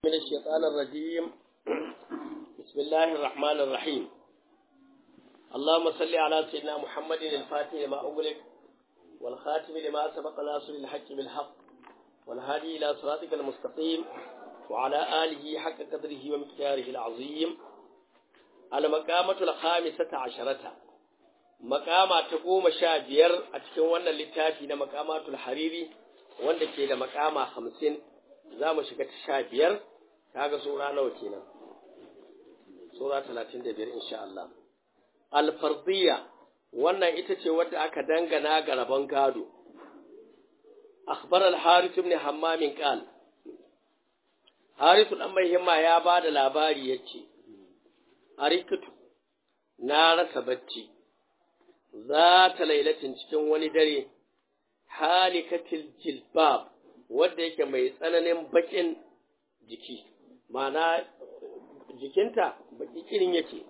من الشيطان الرجيم. بسم الله الرحمن الرحيم. اللهم صل على سيدنا محمد الفاتح لما أغلق والخاتم لما سبق ناصر الحق بالحق والهادي إلى صراطك المستقيم وعلى آله حق قدره ومقداره العظيم. المقامة الخامسة عشرة مقامة تقوم شابير أتكون للتافي مقامات الحريري وندك إلى مقامة 50 زام شكت شابير kaga sura nawa kenan sura 35 insha Allah. Al-fardiyya wannan ita ce wadda aka dangana ga rabon gado. Akhbar al-Harith ibn Hammam qal Harith dan mai himma ya bada labari yace arikatu na rasa bacci zata lailatin cikin wani dare halikatil jilbab wanda yake mai tsananin bakin jiki, mana jikinta baki kirin yake.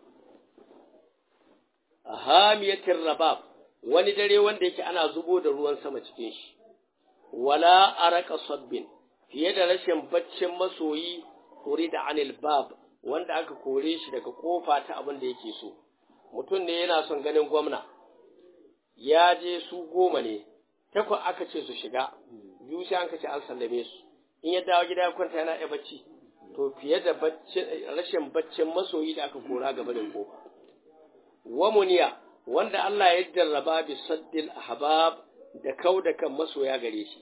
A hamiyatin rabab wani dare wanda yake ana zubo da ruwan sama cikin shi, wala araka sabbin fiye da rashin baccin masoyi kuri da anil bab wanda aka kore shi daga kofa ta abin da yake so. Mutum ne yana son ganin gwamna, ya je su 10 ne, 8 aka ce su shiga, 2 sai an kace an sallame su. In ya dawo gida ya kwanta yana iya bacci, to fiye da rashin baccin masoyi da aka kora gaba da kofa. Wa muniya wanda Allah ya jarraba bi saddil ahbab da kauda kan masoya gare shi.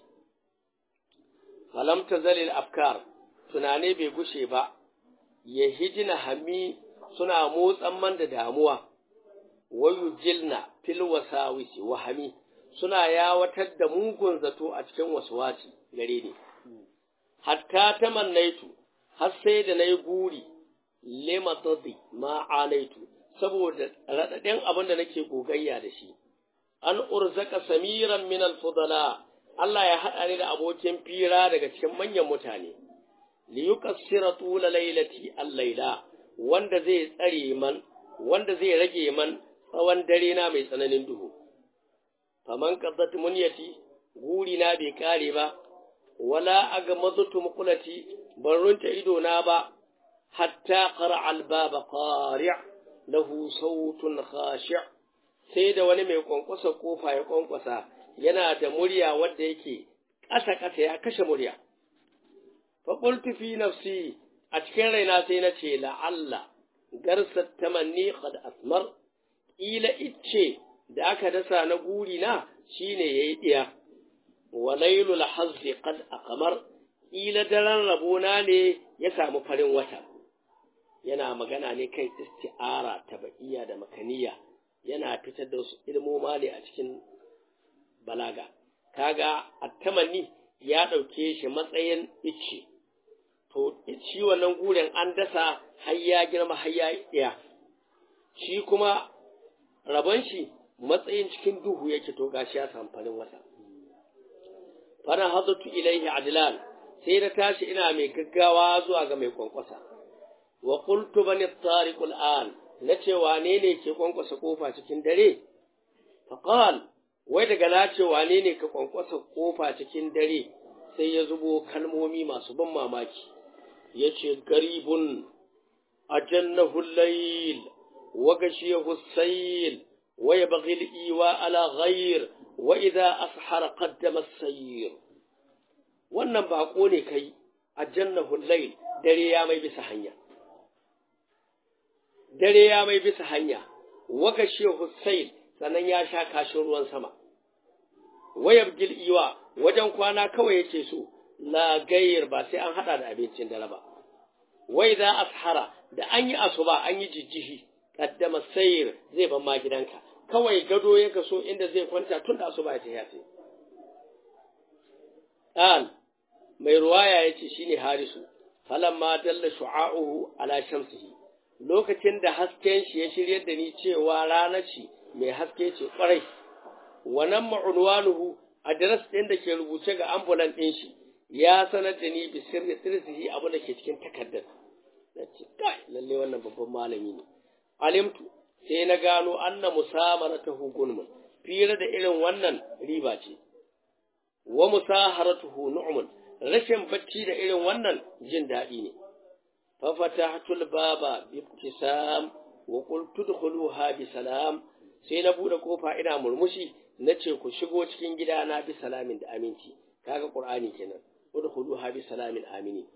Falam tazalil afkar tunane bai gushe ba, ya hijina hami suna motsan man da damuwa, wayu jilna fil wasawisi wa hami suna yawatar da mugun zato a cikin waswasi gare ni. Hatta tamannaitu har sai da nayi guri limatadi ma alaitu saboda radadin abin da nake gogayya da shi, an urzaka samiran min alfudala Allah ya hada ni da abokin fira daga cikin manyan mutane, li yukassira tula lailati al-laila wanda zai tsare man wanda zai rage man tsawon dare na mai tsananin duhu. Faman qaddat munyati guri na bai kare ba, wala agamaztu muqlati ban runta ido na ba, hatta qara albaba qari' lahu sautun khashi' sai da wani mai kwankwasa kofa ya kwankwasa yana da murya wanda yake kasa ya kashe murya. Fa qultu fi nafsi a cikin raina sai na ce la'alla garsat tamanni qad asmar, ila icce da aka dasa na guri na shine yayi diya. Walailul hazzi qad aqmar ila daren rabona ne ya samu farin wata. Yana magana ne kan isti'ara tabaiya da makaniya, yana fitar da wasu ilmoma ne a cikin balaga. Kaga at-tamanni ya dauke shi matsayin icce, to shi wannan guren an dasa har ya girma har ya iya, shi kuma rabon shi matsayin cikin duhu yake, to gashi ya samu farin wata. Fara hadatu ilaihi adlan sai da tashi ina mai gaggawa zuwa ga mai kwankwasa. Wa qultu bani tariq al'an nace wane ne ke kwankwasa kofa cikin dare? Fa qal wai daga nace wane ne ka kwankwasa kofa cikin dare, sai ya zubo kalmomi masu ban mamaki. Yace garibun ajannahu al-layl wa gashiyahu as-sayl wa yabghi al-iwa ala ghayr wa idha ashara qaddama as-sayr. Wannan bako ne kai ajannahu al-layl, dare ya mai bisa hanya, dare ya mai bisa hanya, waka shehu sayl sanan ya sha kashin ruwan sama, wayabgil iwa wajen kwana kawai yake so, la gayr ba sai an hada da abincin dare ba. Wai za ashara da an yi asuba an yi jijjihi qaddama sayr zai ban ma gidanka, kawai gado yake so inda zai kwanta tun da asuba ta yace. Qal mai ruwaya yace shine Harisu, falamma dalla shu'a'uhu ala shamsihi lokacin da hasken shi ya shiryar da ni cewa rana ce mai haske ce kwarai, wannan ma'unwanuhu address din da ke rubuce ga ambulan din shi ya sanar da ni bi sirri sirrihi abu da ke cikin takaddar. Nace kai lalle wannan babban malami ne. Alimtu sai na gano anna musamaratuhu gunmun, fira da irin wannan riba ce. Wa musaharatuhu nu'mun, rashin bacci da irin wannan jin daɗi ne. Fa fatahtul baba bi ibtisam wa qultu udkhuluha bi salam, sai na bude kofa ina murmushi nace ku shigo cikin gida na bi salamin da aminci. Kaga Qur'ani kenan, udkhuluha bi salamin amini.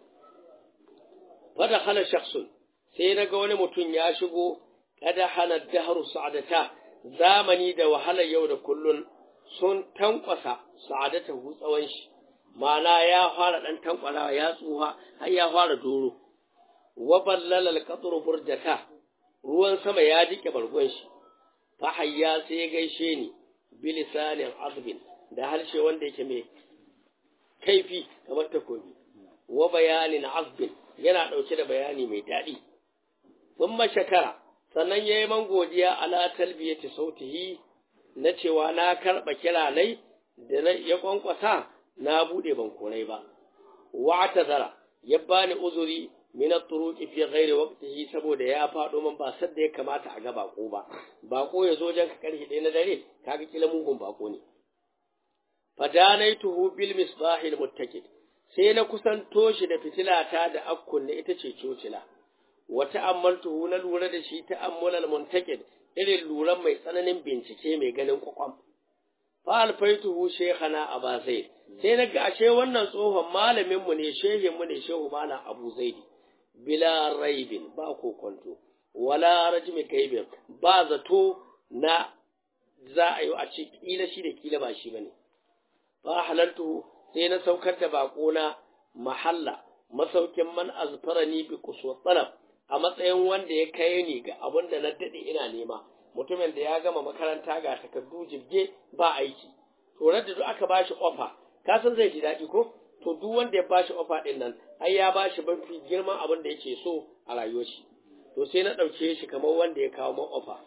Fa dakhala shakhsun, sai naga wani mutum ya shigo, kada hana dahru sa'adata, zamani da wahalar yau da kullun sun tankwasa sa'adatahu tsawon shi, ma'ana ya fara dan tankwalawa, ya tsuha har ya fara doro. Wa ballala al-qatru burjata, ruwan sama ya jike bargon shi. Fa hayya sai ya gaishe ni bilisanin azbin, da harshe wanda yake mai kaifi kamar takobi. Wa bayanin azbin, yana dauke da bayani mai dadi. Thumma shakara, sannan yayi man godiya ala talbiyati sautihi, na cewa na karba kiranai da ya kwankwasa na bude ban korai ba. Wa atazara, ya bani uzuri min at-turuqi fi ghairi waqtihi, saboda ya fado man ba sadda ya kamata a ga bako ba. Bako ya zo jan ka karhi dai na dare, kaga kila mugun bako ne. Fadanaituhu bil misbahil muttaqid, sai na kusanto shi da fitilata da akkunne ita ce cocila. Wa ta'ammaltuhu, na lura da shi ta'ammulal muntaqid, irin luran mai tsananin bincike mai ganin kwakwam. Fa alfaituhu shaykhana Aba Zaid, sai naga ashe wannan tsohon malamin mu ne, shehin mu ne, shehu malam Abu Zaidi. Bila raibin, ba kokonto, wala rajmi kaibin, ba zato na za a yi a ce kila shi da kila ba shi bane. Fa halaltu, sai na saukar da bakona mahalla, masaukin man azfarani bi quswa talab, a matsayin wanda ya kai ni ga abin da na dade ina nema. Mutumin da ya gama makaranta ga takardu jirge ba aiki, to da duk aka bashi ofa, ka san zai ji daɗi ko? To duk wanda ya bashi ofa din nan, ai ya bashi mafi girman abin da yake so a rayuwar shi. To sai na ɗauke shi kamar wanda ya kawo man ofa.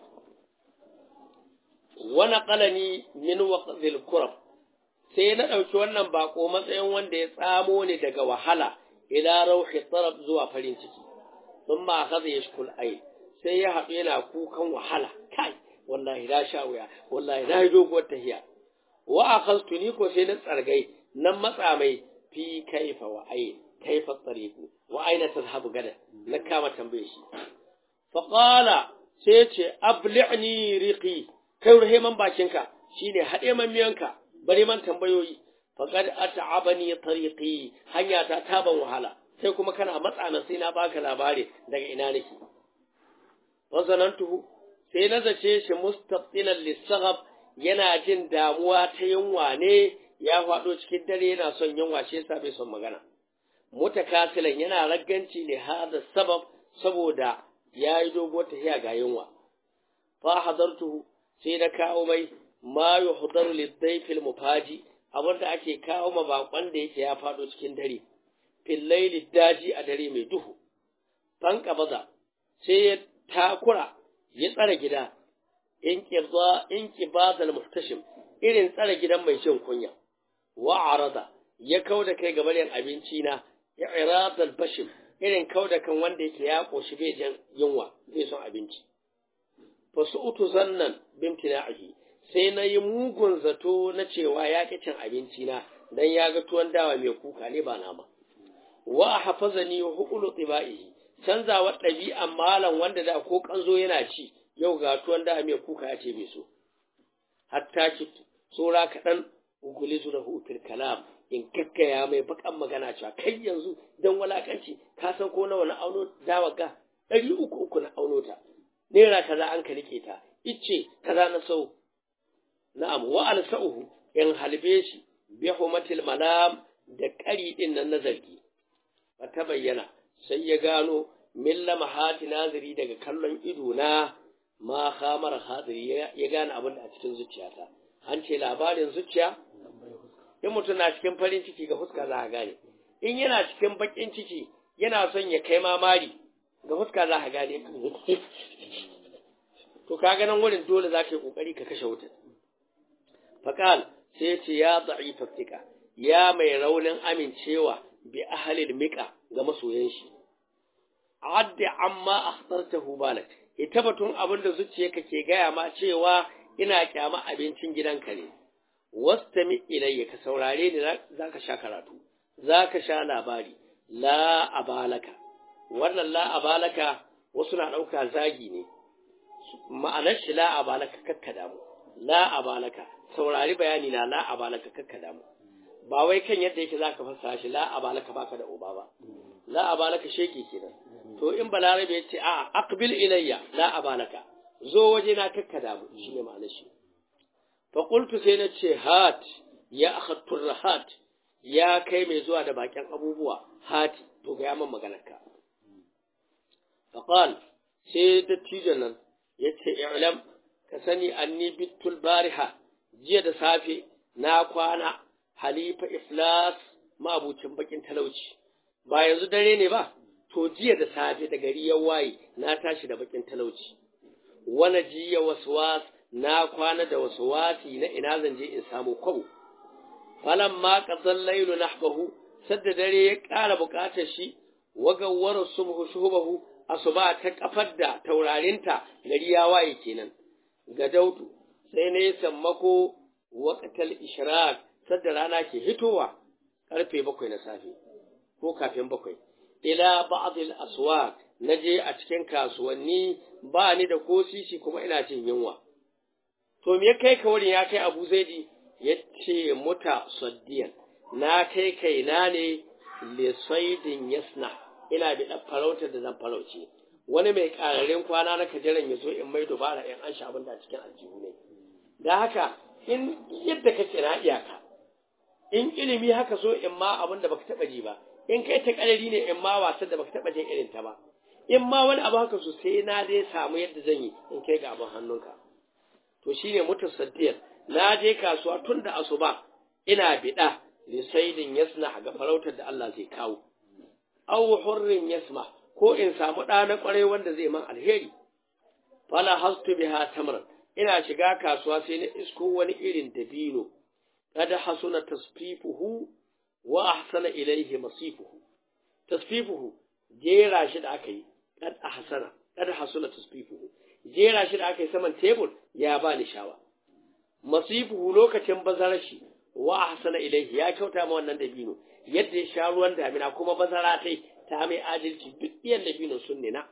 Wa naqalani min waqdil kurab, sai na ɗauki wannan bako matsayin wanda ya tsamo ni daga wahala ila rauhi tarab, zuwa farin ciki. Thumma akhadha yashkul ay, sai ya haɗu yana kukan wahala, kai wallahi na sha wuya, wallahi na yi doguwar tahiya. Wa akhadtu, ni ko sai na tsargai nan matsa mai fi kaifa wa ayin, kaifa tsariku wa aina tazhabu gada, na kama tambaye shi. Fa qala, sai ce abli'ni riqi, kai rahiman bakinka, shine haɗe man miyanka, bari man tambayoyi. Fa qad at'abani tariqi, hanya ta taban wahala, sai kuma kana matsa nan sai na baka labari daga ina nake. Wa zanantuhu, sai na zace shi mustaqbilan lisaghab, yana jin damuwa ta yunwa ne, ya faɗo cikin dare yana son yunwa, shi yasa bai son magana. Mutakasilan, yana ragganci ne hada sabab, saboda ya yi dogo tahiya ga yunwa. Fa hadartuhu, sai na kawo mai ma yuhdaru lidayfil mufaji, abinda ake kawo ma bakon da yake ya faɗo cikin dare. Fil laili daji, a dare mai duhu. Fanka baza, sai ya takura, ya tsara gida, in kibadal muhtashim, irin tsara gidan mai jin kunya. Wa arada, ya kauda kai ga baryan abinci na, ya iradal bashim, irin kauda kan wanda yake ya koshi bai jin yunwa, bai son abinci. Fa su'utu zannan bimtina'ihi, sai na yi mugun zato na cewa ya ƙi cin abinci na, dan ya ga tuwon dawa mai kuka ne ba nama. Wa hafazani huqulu tibaihi, canzawar ɗabi'an malam wanda da ko kanzo yana ci, yau ga tuwon dawa mai kuka ya ce bai so. Hatta ki tsora kaɗan ugulizu da hutul kalam, in kakkaya mai bakan magana cewa kai yanzu dan walakanci ka san ko nawa na auno dawa ga 300 na auno ta, naira kaza an ka rike ta, ice kaza na sau. Na'am, wa alsa'uhu, in halbe shi bi humatil malam, da ƙari din nan na zargi. Ta bayyana, sai ya gano milla mahati naziri, daga kallon ido na ma khamar hadiri, ya gane abin da a cikin zuciyata. An ce labarin zuciya, in mutum na cikin farin ciki ga fuska za a gane, in yana cikin bakin ciki yana son ya kai mamari ga fuska za a gane. To ka ganin wurin dole za ka yi kokari ka kashe wutar. Fakal, sai ce ya da'ifa fika, ya mai raunin amincewa bi ahalil mika ga masoyan shi. Addi amma akhtartahu balak, ita batun abin da zuciyarka ke gaya ma cewa ina kyama abincin gidanka ne. Wastami ilayya, ka saurare ni, zaka sha karatu. zaka sha labari la abalaka wannan la abalaka wasu na dauka zagi ne ma'anar shi la abalaka kakka damu la abalaka saurari bayani na la abalaka kakka damu ba wai kan yadda yake zaka fassara shi la abalaka baka da uba ba la abalaka sheke kenan to in balarabe ya ce a aqbil ilayya la abalaka zo waje na kakka damu shine ma'anar shi fa qultu sai na ce hat ya akhadtu rahat ya kai mai zuwa da bakin abubuwa hati to ga yaman maganarka fa qal sai dattijan nan yace i'lam ka sani anni bitul bariha jiya da safe na kwana halifa iflas mabucin bakin talauci ba yanzu dare ne ba to jiya da safe da gari ya waye na tashi da bakin talauci wala jiya waswas na kwana da waswasi na ina zan je in samu kwabo falamma qadal laylu nahbahu sadda dare ya ƙara buƙatar shi wagawwara subhu shubahu asuba ta kafar da taurarinta gari ya waye kenan ga dautu sai ne sammako waqtal ishraq sadda rana ke hitowa karfe 7 na safe ko kafin 7 ila ba'd al aswaq naje a cikin kasuwanni ba ni da ko sisi kuma ina cin yunwa to me kai ka wurin ya kai Abu Zaidi yace muta saddiyan na kai kaina ne li saidin yasna ina da farautar da zan farauce wani mai kararin kwana na kajiran yazo in mai dubara in an sha abin da cikin aljihu ne da haka in yadda kake na iyaka in ilimi haka so in ma abin da baka taba ji ba in kai ta kalari ne in ma wasan da baka taba jin irin ta ba in ma wani abu haka so sai na dai samu yadda zan yi in kai ga abin hannunka to shine mutasaddiyan na je kasuwa tun da asuba ina bida li saidin yasna ga farautar da Allah zai kawo aw hurrin yasma ko in samu da na kware wanda zai man alheri fala hastu biha tamran ina shiga kasuwa sai na isko wani irin dabino kada hasuna tasfifuhu wa ahsana ilayhi masifuhu tasfifuhu jera shi da aka yi kada hasuna tasfifuhu jera shi da aka yi saman tebur ya ba ni shawa masifuhu lokacin bazarar shi wa ahsana ilayhi ya kyauta ma wannan dabino yadda ya sha ruwan damina kuma bazara ta mai adalci duk iyan dabino sunne na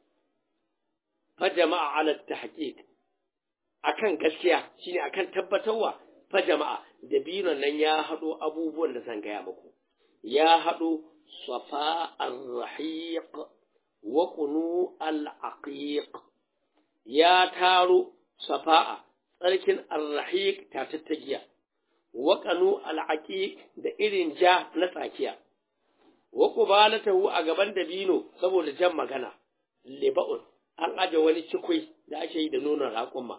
fa jama'a ala tahqiq akan gaskiya shine akan tabbatarwa fa jama'a dabinon nan ya hado abubuwan da zan gaya muku ya hado safa ar-rahiq wa qunu al-aqiq ya taro safa'a tsarkin ar-rahiq ta tattagiya wa qanu al-aqiq da irin ja na tsakiya wa qubalatahu a gaban dabino saboda jan magana liba'un an aje wani cikui da ake yi da nonon raƙumma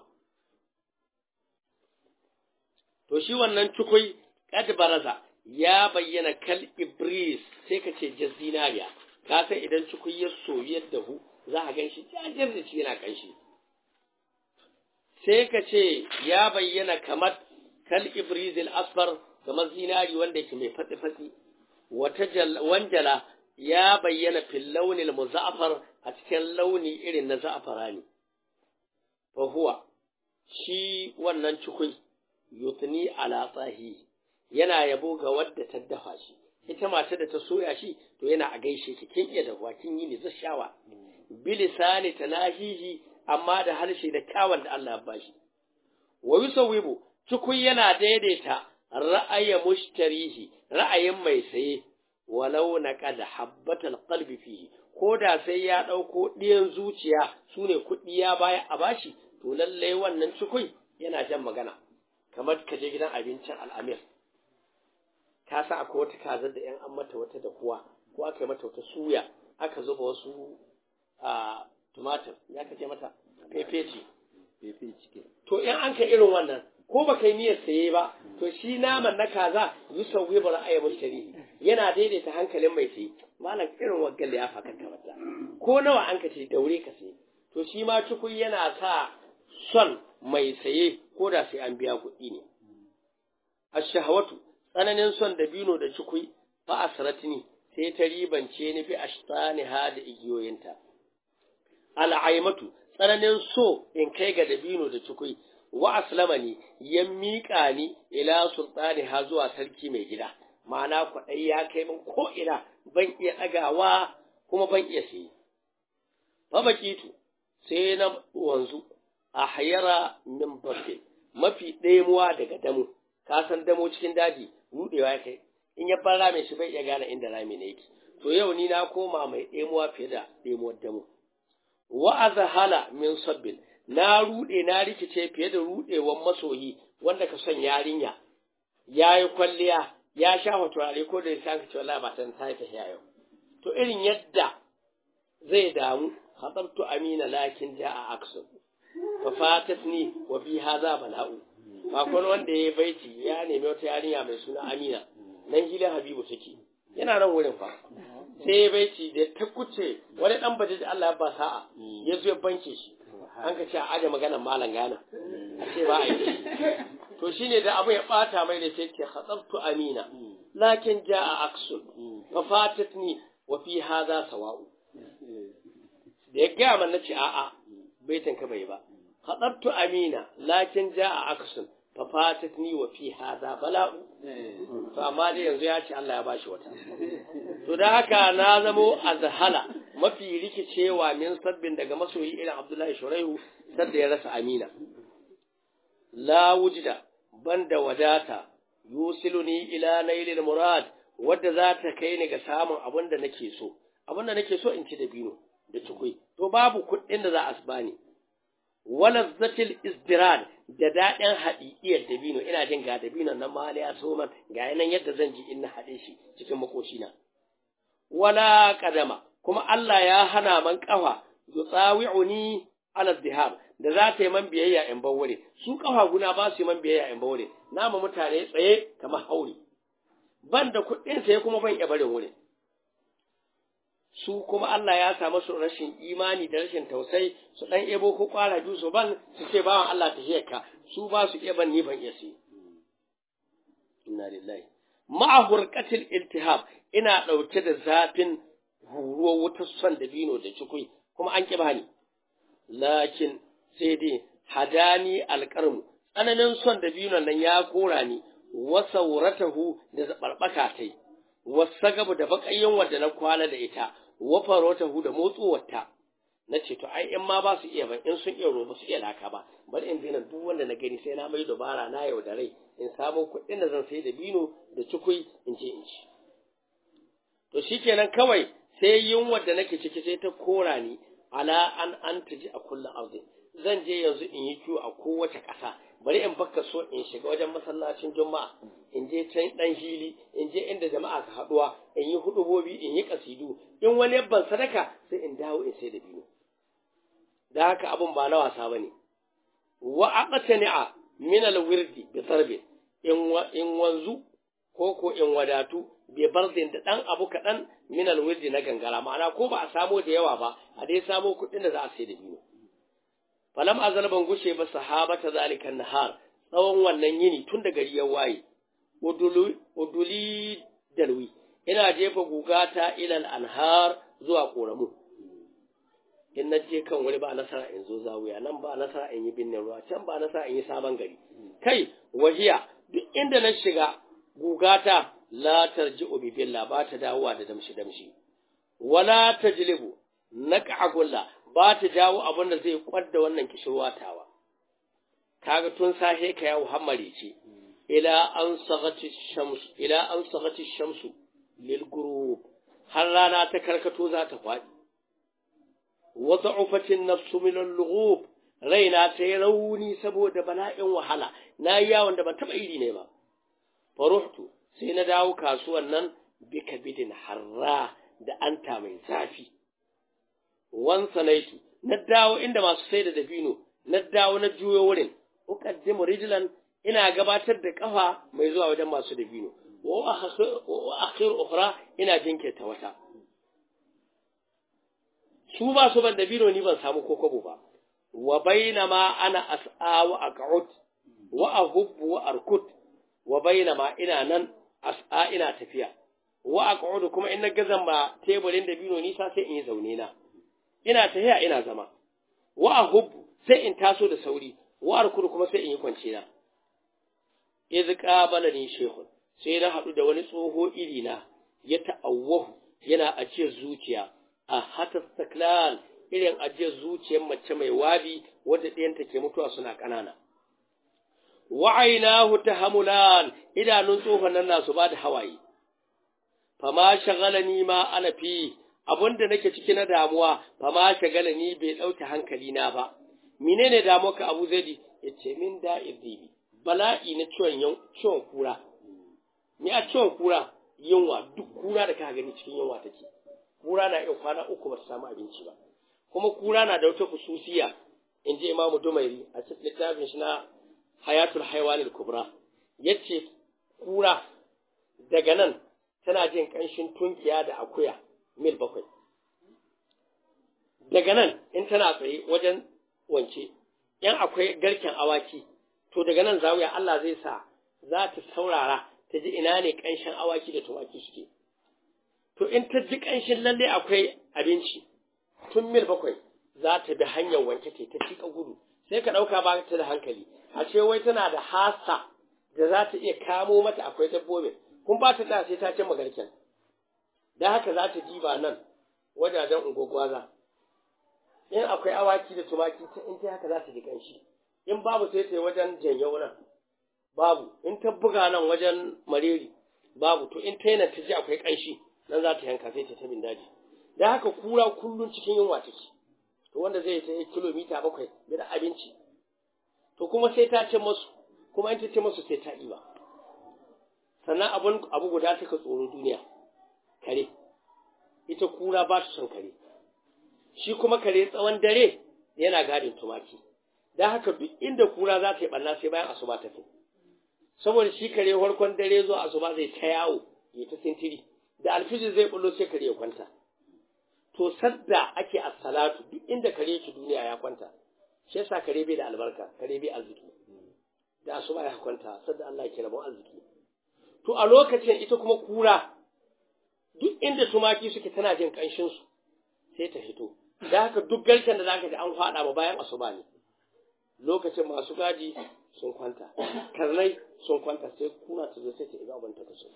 to shi wannan cikui kad baraza ya bayyana kal ibris sai ka ce jazinariya ka san idan cikui ya soyi yadda hu za ka ganshi jajir da shi yana kanshi sai ka ce ya bayyana kamar kal ibris al asfar kamar zinari wanda yake mai fatsi fatsi wanjala ya bayyana fil launil muzaffar a cikin launi irin na za'farani fa huwa shi wannan cikui yutni ala tsahi yana yabo ga wadda ta dafa shi ita mata da ta soya shi to yana a gaishe ki kin iya dafa kin yi ni zashawa bilisani tanahihi amma da harshe da kawan da Allah ya bashi wa yusawibu cikui yana daidaita ra'ayin mushtarihi ra'ayin mai saye walau naqad habbatal qalbi fihi koda sai ya dauko diyan zuciya sune kudi ya baya a bashi to lalle wannan cikui yana jan magana kamar ka je gidan abincin al'amir ka sa akwai wata kazar da yan an mata wata da kuwa ko aka yi mata wata suya aka zuba wasu tumatir ya kace mata fefeci to in an ka irin wannan ko ba kai niyyar saye ba to shi naman na kaza yusawi bar ayi mushtari yana daidaita hankalin mai saye malam irin waggal ya fakanta mata ko nawa an ka ce daure ka saye to shi ma cikui yana sa son mai saye ko da sai an biya kuɗi ne ash-shahawatu tsananin son dabino da cikui fa asratni sai ta ribance ni fi ashtaniha da igiyoyinta al-aimatu tsananin so in kai ga dabino da cikui wa aslamani ya miƙa ni ila sultani ha zuwa sarki mai gida ma'ana kwaɗayi ya kai min ko ina ban iya ɗagawa kuma ban iya siye fa bakitu sai na wanzu a hayara min bakin mafi ɗemuwa daga damo ka san damo cikin daji rudewa ya kai in ya fara mai shi bai iya gane inda rami ne yake to yau ni na koma mai ɗemuwa fiye da ɗemuwar damo wa azhala min sabbin na rude na rikice fiye da rudewar masoyi wanda ka son yarinya yayi kwalliya ya sha turare ko da ya ka ce wallahi ba ta ta yau to irin yadda zai damu hadartu amina lakin jaa aksun fa fatatni wa fi hadha bala'u akwai wanda ya baiti ya nemi wata yarinya mai suna Amina nan gidan Habibu take yana nan wurin fa sai ya baiti da ta kuce wani dan baje da Allah ya ba sa'a ya zo ya banke shi an ka ce a aje maganar malam gana a ce ba a yi to shine da abu ya bata mai da sai ce khatabtu Amina lakin jaa aksun fa fatatni wa fi hadha sawa'u da ya ga man nace a'a baitin ka bai ba khatabtu Amina lakin jaa aksun fa fatatni wa fi hadha bala'u to amma dai yanzu ya ce Allah ya bashi wata to da haka na zamo azhala mafi rikicewa min sabbin daga masoyi irin Abdullahi Shuraihu sadda ya rasa Amina la wujida banda wadata yusiluni ila nailil murad wadda za ta kai ni ga samun abin da nake so in ci da bino da cikui to babu kuɗin da za a bani wala zatil izdirad da daɗin haɗiɗiyar dabino ina jin ga dabino nan ma ya so man ga yanan yadda zan ji in na haɗe shi cikin makoshina wala kadama kuma Allah ya hana man kafa yutsawi'uni ala dhihab da za ta yi man biyayya in bawure su kafa guna ba su yi man biyayya in bawure nama mutane tsaye kamar hauri ban da kuɗin sai kuma ban iya barin wurin su kuma Allah ya samu su rashin imani da rashin tausayi su dan ebo ko kwara biyu su ban su ce bawan Allah ta hiyarka su ba su iya ban ni ban iya su inna lillahi ma'a hurqatil iltihab ina dauke da zafin huruwar wutar son da bino da cikui kuma an ki bani lakin sai dai hadani alqarmu tsananin son da bino nan ya kora ni wa sauratahu da zabarbaka tai wasagabu da bakayyin wanda na kwana da ita wa faratahu da motsuwarta nace to ai in ma ba su iya ban in sun iya roba su iya laka ba bari in dina duk wanda na gani sai na mai dabara na yau da rai in samu kuɗin da zan sai da bino da cikui in je in ci to shikenan kawai sai yunwar da nake ciki sai ta kora ni ala an taji a kullum arzi zan je yanzu in yi kiwo a kowace ƙasa bari in baka so in shiga wajen masallacin juma'a in je can dan hili in je inda jama'a ka haduwa in yi hudubobi in yi kasidu in wani yabban sadaka sai in dawo in sai da biyu da haka abun ba na wasa bane wa aqtani'a min alwirdi bi sarbi in wanzu ko in wadatu bi bardin da dan abu kadan min alwirdi na gangara ma'ana ko ba a samo da yawa ba a dai samo kudin da za a sai da biyu falam azal ban gushe ba sahabata zalikan nahar tsawon wannan yini tun da gari ya waye uduli dalwi ina jefa gugata ilal anhar zuwa koramu in na je kan wani ba nasara in zo zawiya nan ba nasara in yi binne ruwa can ba nasara in yi sabon gari kai wahiya duk inda na shiga gugata la tarji'u bi billah ba ta dawowa da damshi wala tajlibu naqa'ulla ba ta jawo abin da zai kwadda wannan kishirwa tawa kaga tun sahe ka yawo hammare ce ila an sagati shamsu lil ghurub har rana ta karkato za ta fadi wa da'ufatin nafsu min al-lughub raina ta yi rauni saboda bala'in wahala na yi yawon da ba taba iri ne ba faruhtu sai na dawo kasuwan nan bi kabidin harra da anta mai zafi wan sanaitu na dawo inda masu sai da dabino na dawo na juyo wurin uqaddimu rijlan ina gabatar da kafa mai zuwa wajen masu dabino wa akhir ukhra ina jinkirta wata su ba su ban dabino ni ban samu kokobo ba wa bainama ana as'a wa aq'ud wa ahub wa arkut wa bainama ina nan as'a ina tafiya wa aq'ud kuma in na gazan ba teburin dabino nisa sai in yi zaune na ina tahiya ina zama wa ahub sai in taso da sauri wa arkudu kuma sai in yi kwance na iz qabalani shaykhun sai na haɗu da wani tsoho irina ya ta'awwahu yana ajiyar zuciya a hatar saklal irin ajiyar zuciyar mace mai wabi wadda ɗayanta ke mutuwa suna ƙanana. Wa'ainahu tahamulan idanun tsohon nan nasu ba da hawaye. Fama shagalani ma ana fi abinda nake ciki na damuwa, fama shagalani bai ɗauke hankali na ba. Menene damuwa ka Abu Zaidi? Yace min da'ir dibi. Bala'i na ciwon kura. Ni a ciwon kura yunwa, duk kura da ka gani cikin yunwa take. Kura na iya kwana 3 ba ta samu abinci ba. Kuma kura na da wata khususiya, in ji Imam Dumairi a cikin littafin shi na Hayatul Haywanil Kubra. Yace kura daga nan tana jin kanshin tunkiya da akuya mil 7. Daga nan in tana tsaye wajen wance, yan akwai garken awaki, to daga nan zawiya Allah zai sa za ta saurara ta ji ina ne kanshin awaki da tumaki suke. To in ta ji kanshin lalle akwai abinci tun mil 7 za ta bi hanyar wanke ta cika gudu, sai ka ɗauka ba ta da hankali, a ce wai tana da hasa da za ta iya kamo mata akwai dabbobin, kun ba ta da sai ta cimma garken. Da haka za ta jiba nan wajajen ungogwaza, in akwai awaki da tumaki in ta haka za ta ji kanshi, in babu sai ta yi wajen janyau nan babu, in ta buga nan wajen mareri babu, to in ta yi nan ta ji akwai kanshi nan za ta yanka sai ta tabin daji. Da haka kura kullum cikin yunwa take, to wanda zai ta yi kilomita 7 da abinci, to kuma sai ta ce masu, kuma in ta ce masu sai ta ɗiba. Sannan abu guda take tsoro duniya, kare. Ita kura ba ta son kare, shi kuma kare tsawon dare yana gadin tumaki. Da haka duk inda kura za ta yi ɓanna sai bayan asuba ta fi, saboda shi kare farkon dare zuwa asuba zai ta yawo ya ta sintiri, da alfijir zai bullo sai kare ya kwanta. To sadda ake as-salatu duk inda kare yake duniya ya kwanta, shi yasa kare bai da albarka, kare bai arziki. Da asuba ya kwanta sadda Allah ke rabon arziki. To a lokacin ita kuma kura duk inda tumaki suke tana jin kanshin su sai ta fito. Da haka duk garken da zaka ji an fada ba bayan asuba ne, lokacin masu gaji sun kwanta, karnai sun kwanta, sai kuna ta zo sai ta iga abin ta kaso.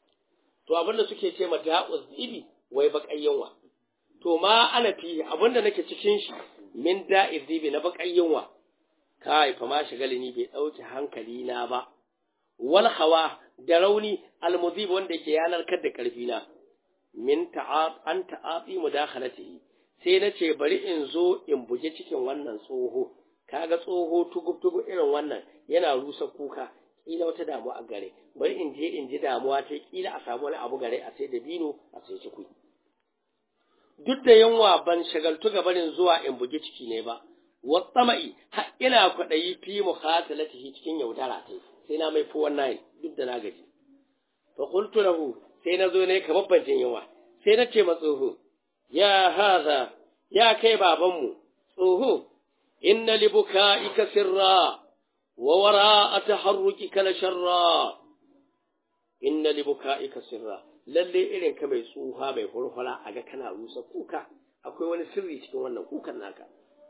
To abinda suke ce ma da'uz zibi wai baƙayyanwa. To ma ana fi abinda nake cikin shi min da'iz zibi na baƙayyanwa, kai fa ma shagalini bai dauke hankali na ba. Wal hawa da rauni almuzib wanda yake yanar kar da karfi na, min an ta'afi mudakhalatihi, sai nace bari in zo in buge cikin wannan tsoho. Kaga tsoho tugub irin wannan yana rusa kuka, kila wata damuwa a gare, bari in je in ji damuwa ta, kila a samu wani abu gare, a sai da bino a sai cikui. Duk da yunwa ban shagaltu ga barin zuwa in bugi ciki ne ba, watsama'i har ina kwaɗayi fi mukhatalatihi cikin yaudara ta, sai na mai fuwan nayi duk da na gaji. Fa qultu lahu, sai na zo ne kamar ban jin yunwa, sai na ce ma tsoho, ya haza, ya kai babanmu tsoho, inna li buka'ika sirra wa wara'a taharrukika la sharra. Inna li buka'ika sirra, lalle irin ka mai tsuha mai hurhura a ga kana rusa kuka, akwai wani sirri cikin wannan kukan naka.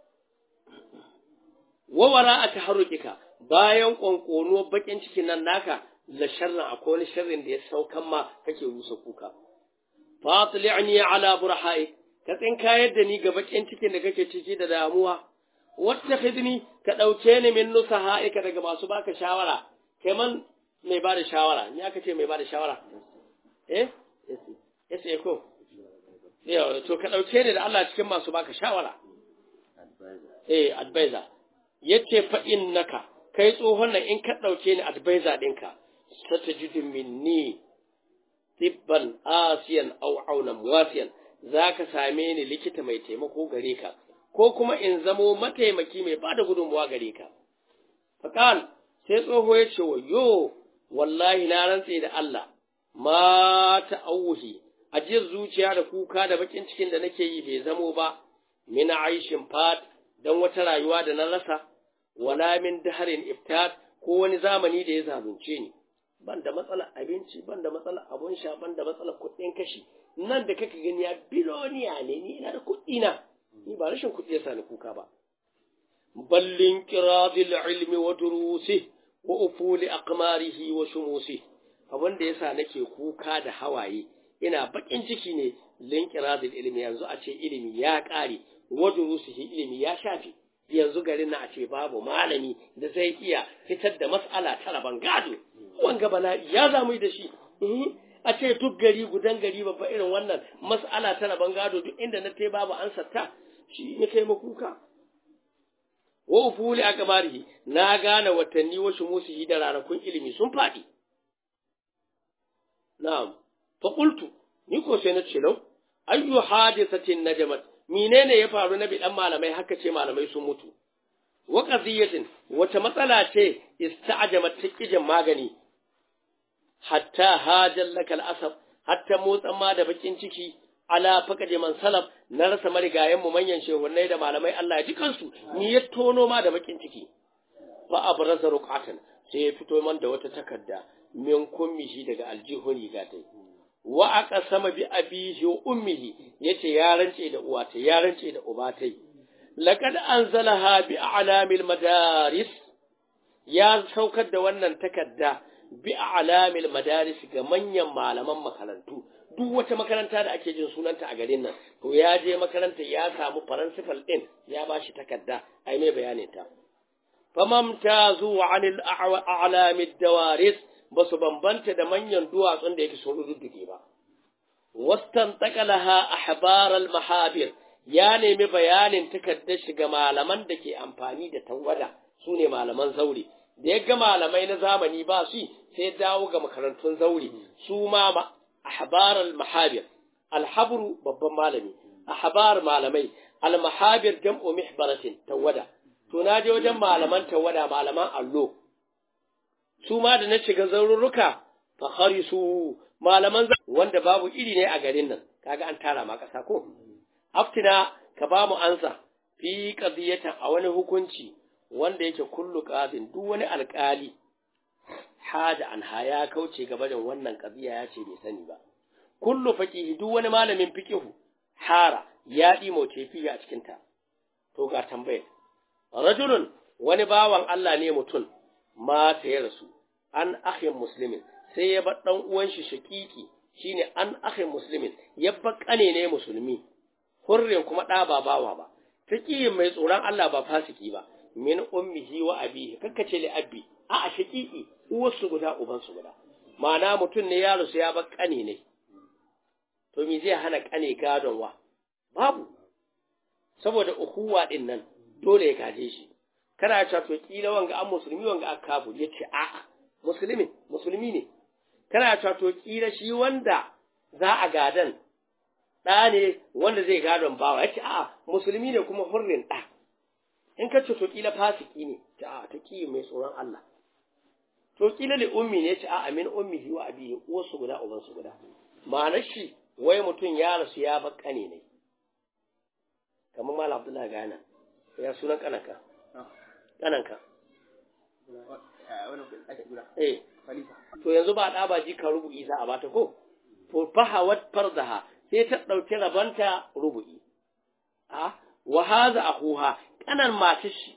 Wa wara'a taharrukika, bayan konkono bakin cikin nan naka la sharra, akwai wani sharrin da ya saukan ma kake rusa kuka. Fatli'ni ala burha'i, ka tsinka yadda ni ga bakin cikin da kake ciki da damuwa. Wattakhidni, ka dauke ni min nusaha'ika daga masu baka shawara, kai man mai bada shawara, ni aka ce mai bada shawara yes ko yau to ka dauke ni da Allah cikin masu baka shawara, advisor. Yace fa innaka, kai tsohon nan in ka dauke ni advisor dinka, satajidu minni tibban asiyan aw aunan wasiyan, zaka same ni likita mai taimako gare ka, ko kuma in zamo mataimaki mai bada gudunmuwa gare ka. Faqal, sai tsoho ya ce wayo, wallahi na rantse da Allah, ma ta'awuhi, ajiyar zuciya da kuka da bakin cikin da nake yi bai zamo ba min aishin fat, dan wata rayuwa da na rasa, wala min daharin iftat, ko wani zamani da ya zalunce ni. Ban da matsalar abinci, ban da matsalar abun sha, ban da matsalar kuɗin kashi. Nan da kake gani ya biloniya ne, ni ina da kuɗi na, ni ba rashin kuɗi ya sani kuka ba. Ballin qiradil ilmi wa durusi wa ufuli aqmarihi wa shumusi, abin da yasa nake kuka da hawaye ina bakin ciki ne linqiradil ilmi yanzu a ce ilimi ya kare wadurusihi ilimi ya shafi yanzu garin na a ce babu malami da zai iya fitar da mas'ala ta raban gado wanga bala'i ya zamu da shi a ce duk gari gudan gari babba irin wannan mas'ala ta raban gado duk inda na tai babu ansarta shi ne kai makuka wa ufuli akbarihi na gane watanni wa shumusihi da ranakun ilimi sun fadi na'am fa qultu ni ko sai na ce lau ayyu hadisatin najmat menene ya faru na bidan malamai haka ce malamai sun mutu wa qadiyatin wata matsala ce ista'jamat tikijin magani hatta hajal lakal asab hatta motsan ma da bakin ciki ala faqade man salaf na rasa marigayen mu manyan shehunnai da malamai Allah ya ji kansu ni ya tono ma da bakin ciki fa abraza ruqatan sai ya fito man da wata takarda min kummihi daga aljihuni gatai wa aqsama bi abihi wa ummihi yace ya rance da uwata ya rance da ubatai laqad anzalaha bi a'lamil madaris ya saukar da wannan takarda bi a'lamil madaris ga manyan malaman makarantu duk wata makaranta da ake jin sunanta a garin nan to ya je makaranta ya samu principal din ya bashi takarda ai mai bayanin ta famamtazu 'anil a'lamid dawaris basu bambanta da manyan duwatsun da yake sun rudduge ba wastantaqalaha ahbar al-mahabir ya nemi bayanin takaddar shiga malaman da ke amfani da tawada sune malaman zauri da yaga malamai na zamani ba su sai dawo ga makarantun zauri su ma ahbar al-mahabir al-habru babban malami ahbar malamai al-mahabir jam'u mihbaratin tawada to naje wajen malaman tawada malaman allo su ma da na shiga zaurruka fa kharisu malaman wanda babu iri ne a garin nan kaga an tara ma kasa ko aftina ka ba mu ansa fi qadiyatan a wani hukunci wanda yake kullu qadin duk wani alkali hada an haya kauce gaba da wannan qadiya ya ce bai sani ba kullu faqihi duk wani malamin fiqihu hara ya dimo tefi a cikin ta to ga tambayar rajulun wani bawan Allah ne mutum mata ya rasu an akhin muslimin sai ya bar dan uwan shi shakiki shine an akhin muslimin ya bar kane ne musulmi hurrin kuma da ba bawa ba fiki mai tsoron Allah ba fasiki ba min ummihi wa abihi kakkace li abi a shakiki uwarsu guda uban su guda ma'ana mutum ne ya rasu ya bar kane ne to me zai hana kane gadon wa babu saboda ukuwa din nan dole ya gaje shi kana cewa to kila wanga an musulmi wanga akabu yace a'a musulmi ne kana cewa to kila shi wanda za a gadan da ne wanda zai gadon bawa yace a'a musulmi ne kuma hurrin da in ka ce to kila fasiki ne ce a'a ta ki mai tsoron Allah to kila li ummi ne ce a'a min ummihi wa abihi uwarsu guda uban su guda ma'anar shi wai mutun ya rasu ya bakkane ne kamar Malam Abdullahi Gana ya sunan kananka to yanzu ba da ba ji ka rubu'i za a bata ko to fahawat fardaha sai ta dauki rabanta rubu'i wa hadha akhuha kanan matashi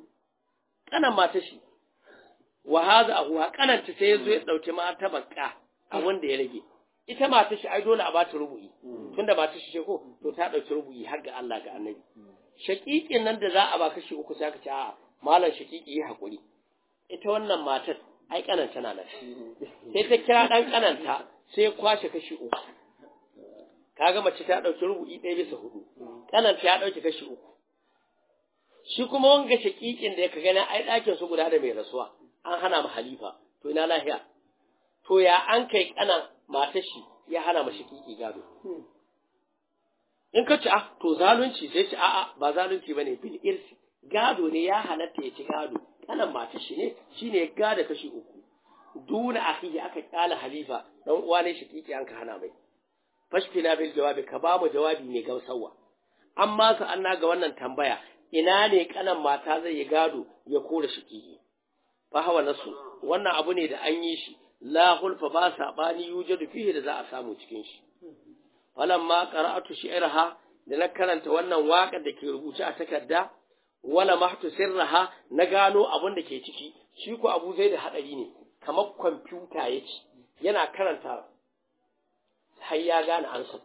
wa hadha akhuha kanan ta sai yazo ya dauki mata bakka a wanda ya rage ita matashi ai dole a bata rubu'i tunda matashi ce ko to ta dauki rubu'i har ga Allah ga Annabi shakikin nan da za a ba kashi uku sai ka ce a malam shakiki yi hakuri ita wannan matar ai kananta na nan sai ta kira dan kananta sai kwashe kashi uku kaga mace ta dauki rubu'i 1/4 kananta ya dauki kashi uku shi kuma wanga shakikin da yake gani ai dakin su guda da mai rasuwa an hana mu halifa to ina lahiya to ya an kai kanan matar shi ya hana mu shakiki gado in ka ci to zalunci sai ci a'a ba zalunci bane bil irsi gado ne ya halatta ya ci gado kanan mata shi ne shine ya gada kashi uku duna akhihi aka kala halifa dan uwa ne shi kike an ka hana mai fashfina bil jawabi ka ba mu jawabi ne gamsawa amma sa anna ga wannan tambaya ina ne kanan mata zai yi gado ya kore shi kike fa hawa nasu wannan abu ne da an yi shi la hulfa ba sabani yujadu fihi da za a samu cikin shi falamma qara'atu shi'raha da na karanta wannan waƙar da ke rubuce a takarda wala mahtu sirraha na gano abin da ke ciki shi ko Abu Zaid hadari ne kamar kwamfuta yake yana karanta har ya gane ansar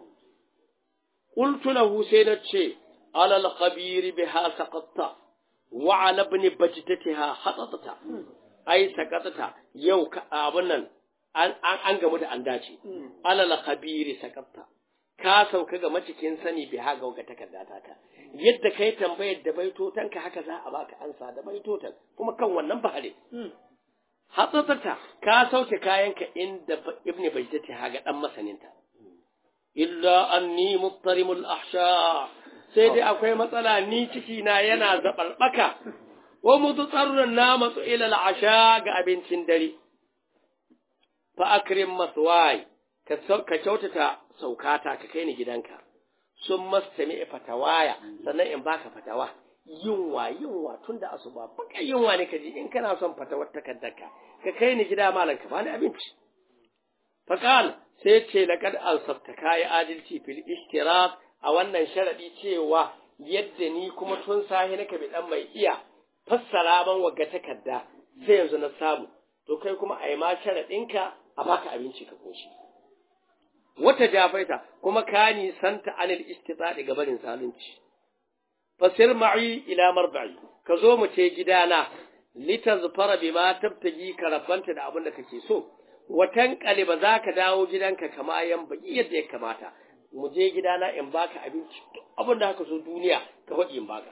qultu lahu sai na ce alal khabir biha saqatta wa ala ibn bajdatiha hatatata ai saqatata yau abun nan an gamu da an dace alal khabir saqatta ka sauka ga macikin sani biha ga takarda ta yadda kai tambayar da baitotanka haka za a baka ansa da baitotan kuma kan wannan bahare hatsatata ka sauke kayanka inda ibn bajdati haga dan masaninta illa anni muttarimul ahsha sai dai akwai matsala ni ciki na yana zabarbaka wa mutsarrun na matsu ila al'asha ga abincin dare fa akrim maswai ka kyautata saukata ka kai ni gidanka sun mastami fatawaya sannan in baka fatawa yunwa tunda asuba baka yunwa ne kaji in kana son fatawar takaddarka ka kai ni gida malan ka bani abinci faqal sai ce laqad ansabta kai adalci fil ishtirak a wannan sharadi cewa yadda ni kuma tun sahi nake bi dan mai iya fassara man wagga takadda sai yanzu na samu to kai kuma ai ma sharadinka a baka abinci ka koshi wata jafaita kuma ka nisanta anil istitadi gabanin zalunci fasir ma'i ila marba'i ka zo mu ce gidana litazfara bima tabtaji karabanta da abin da kake so watan kaliba zaka dawo gidanka kama yan baki yadda ya kamata mu je gidana in baka abinci abin da haka so duniya ka faɗi in baka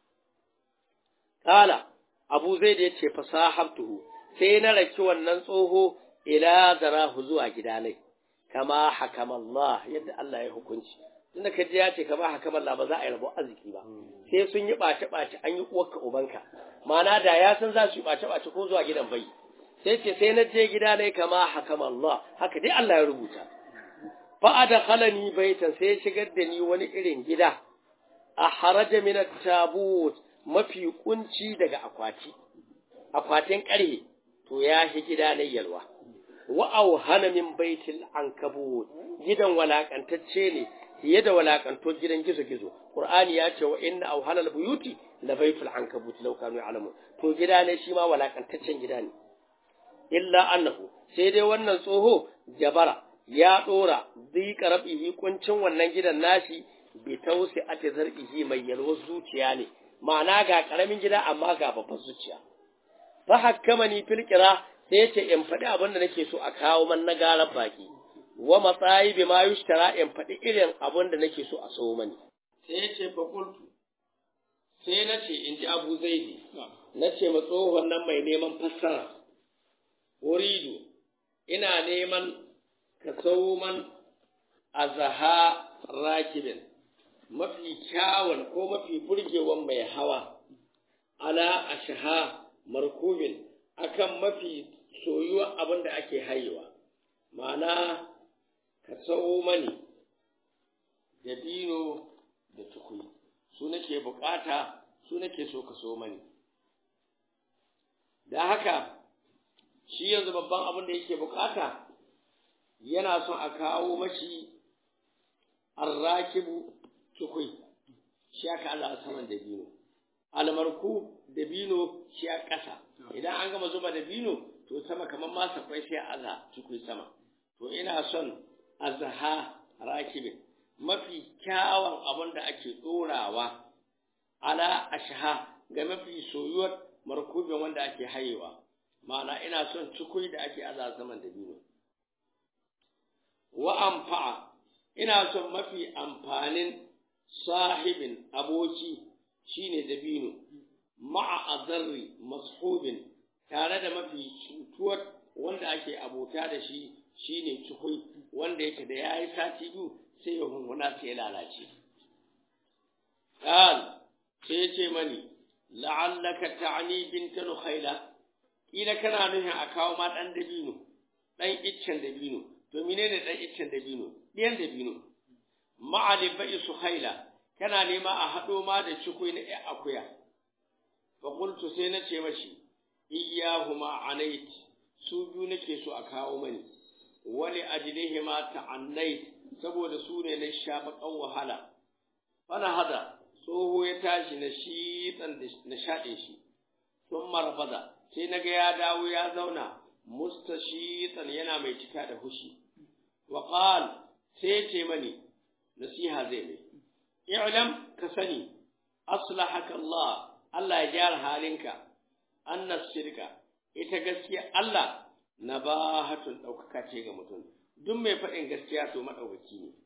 kala abu zaid ya ce fasahabtuhu sai na raki wannan tsoho ila zarahu zuwa gidanai kama hakamallah yadda Allah ya hukunci tunda ka ji ya ce kama hakamallah ba za a yi rabo arziki ba sai sun yi ɓace-ɓace an yi uwarka ubanka mana da ya san za su yi ɓace-ɓace ko zuwa gidan bai sai ce sai na je gida ne kama hakamallah haka dai Allah ya rubuta fa adkhalani baitan sai ya shigar da ni wani irin gida a haraja min at-tabut mafi kunci daga akwatin ƙarhe to ya shi gida ne yalwa wa auhana min baitil ankabut gidan walakantacce ne fiye da walakanto gidan gizo-gizo qur'ani ya ce wa inna auhanal buyuti la baitul ankabut law kanu ya'lamun to gida ne shi ma walakantaccen gida ne illa annahu sai dai wannan tsoho jabara ya dora zika rabihi kuncin wannan gidan nashi bi tausi ati zar'ihi mai yalwar zuciya ne ma'ana ga karamin gida amma ga babban zuciya fa hakkamani fil qira sai yace in faɗi abin da nake so a kawo man na garar baki wa matsayi bi ma yushtara in faɗi irin abin da nake so a sayo mani sai yace fa qultu sai nace in ji Abu Zaidi nace ma tsohon nan mai neman fassara uridu ina neman ka sayo man azaha rakibin mafi kyawun ko mafi burgewan mai hawa ala ashha markubin akan mafi soyuwa abin da ake haihuwa ma'ana ka sau mani dabino da tukui su nake bukata su nake so ka so mani da haka shi yanzu babban abin da yake bukata yana son a kawo mashi arrakibu tukui shi aka Allah saman dabino almarku dabino shi a ƙasa idan an gama zuba dabino to sama kamar masa kwai sai aza tukui sama to ina son azaha rakibin mafi kyawun abin da ake ɗorawa ala ashha ga mafi soyuwar markubin wanda ake hayewa ma'ana ina son tukui da ake aza zaman dabino wa amfa'a ina son mafi amfanin sahibin aboki shine dabino ma'a adarri mashubin tare da mafi cutuwar wanda ake abota da shi shine cikui wanda yake da yayi sati biyu sai ya hunhuna sai ya lalace qal sai ya ce mani la'allaka ta'ni bint nukhaila kila kana nufin a kawo ma dan dabino dan iccen dabino to menene dan iccen dabino ɗiyan dabino ma'a libai sukhaila kana nema a haɗo ma da cikui na akuya fa qultu sai na ce mashi iyahuma anait su biyu nake so a kawo mani wali ajlihima ta'annait saboda su ne na sha bakan wahala fana hada tsoho ya tashi na shi na shaɗe shi sun marfada sai naga ya dawo ya zauna mustashitan yana mai cika da hushi wa qal sai ce mani nasiha zai mai i'lam ka sani aslahaka Allah ya gyara halinka annas shirka ita gaskiya Allah nabahatun daukaka ce ga mutum duk mai faɗin gaskiya to madaukaki ne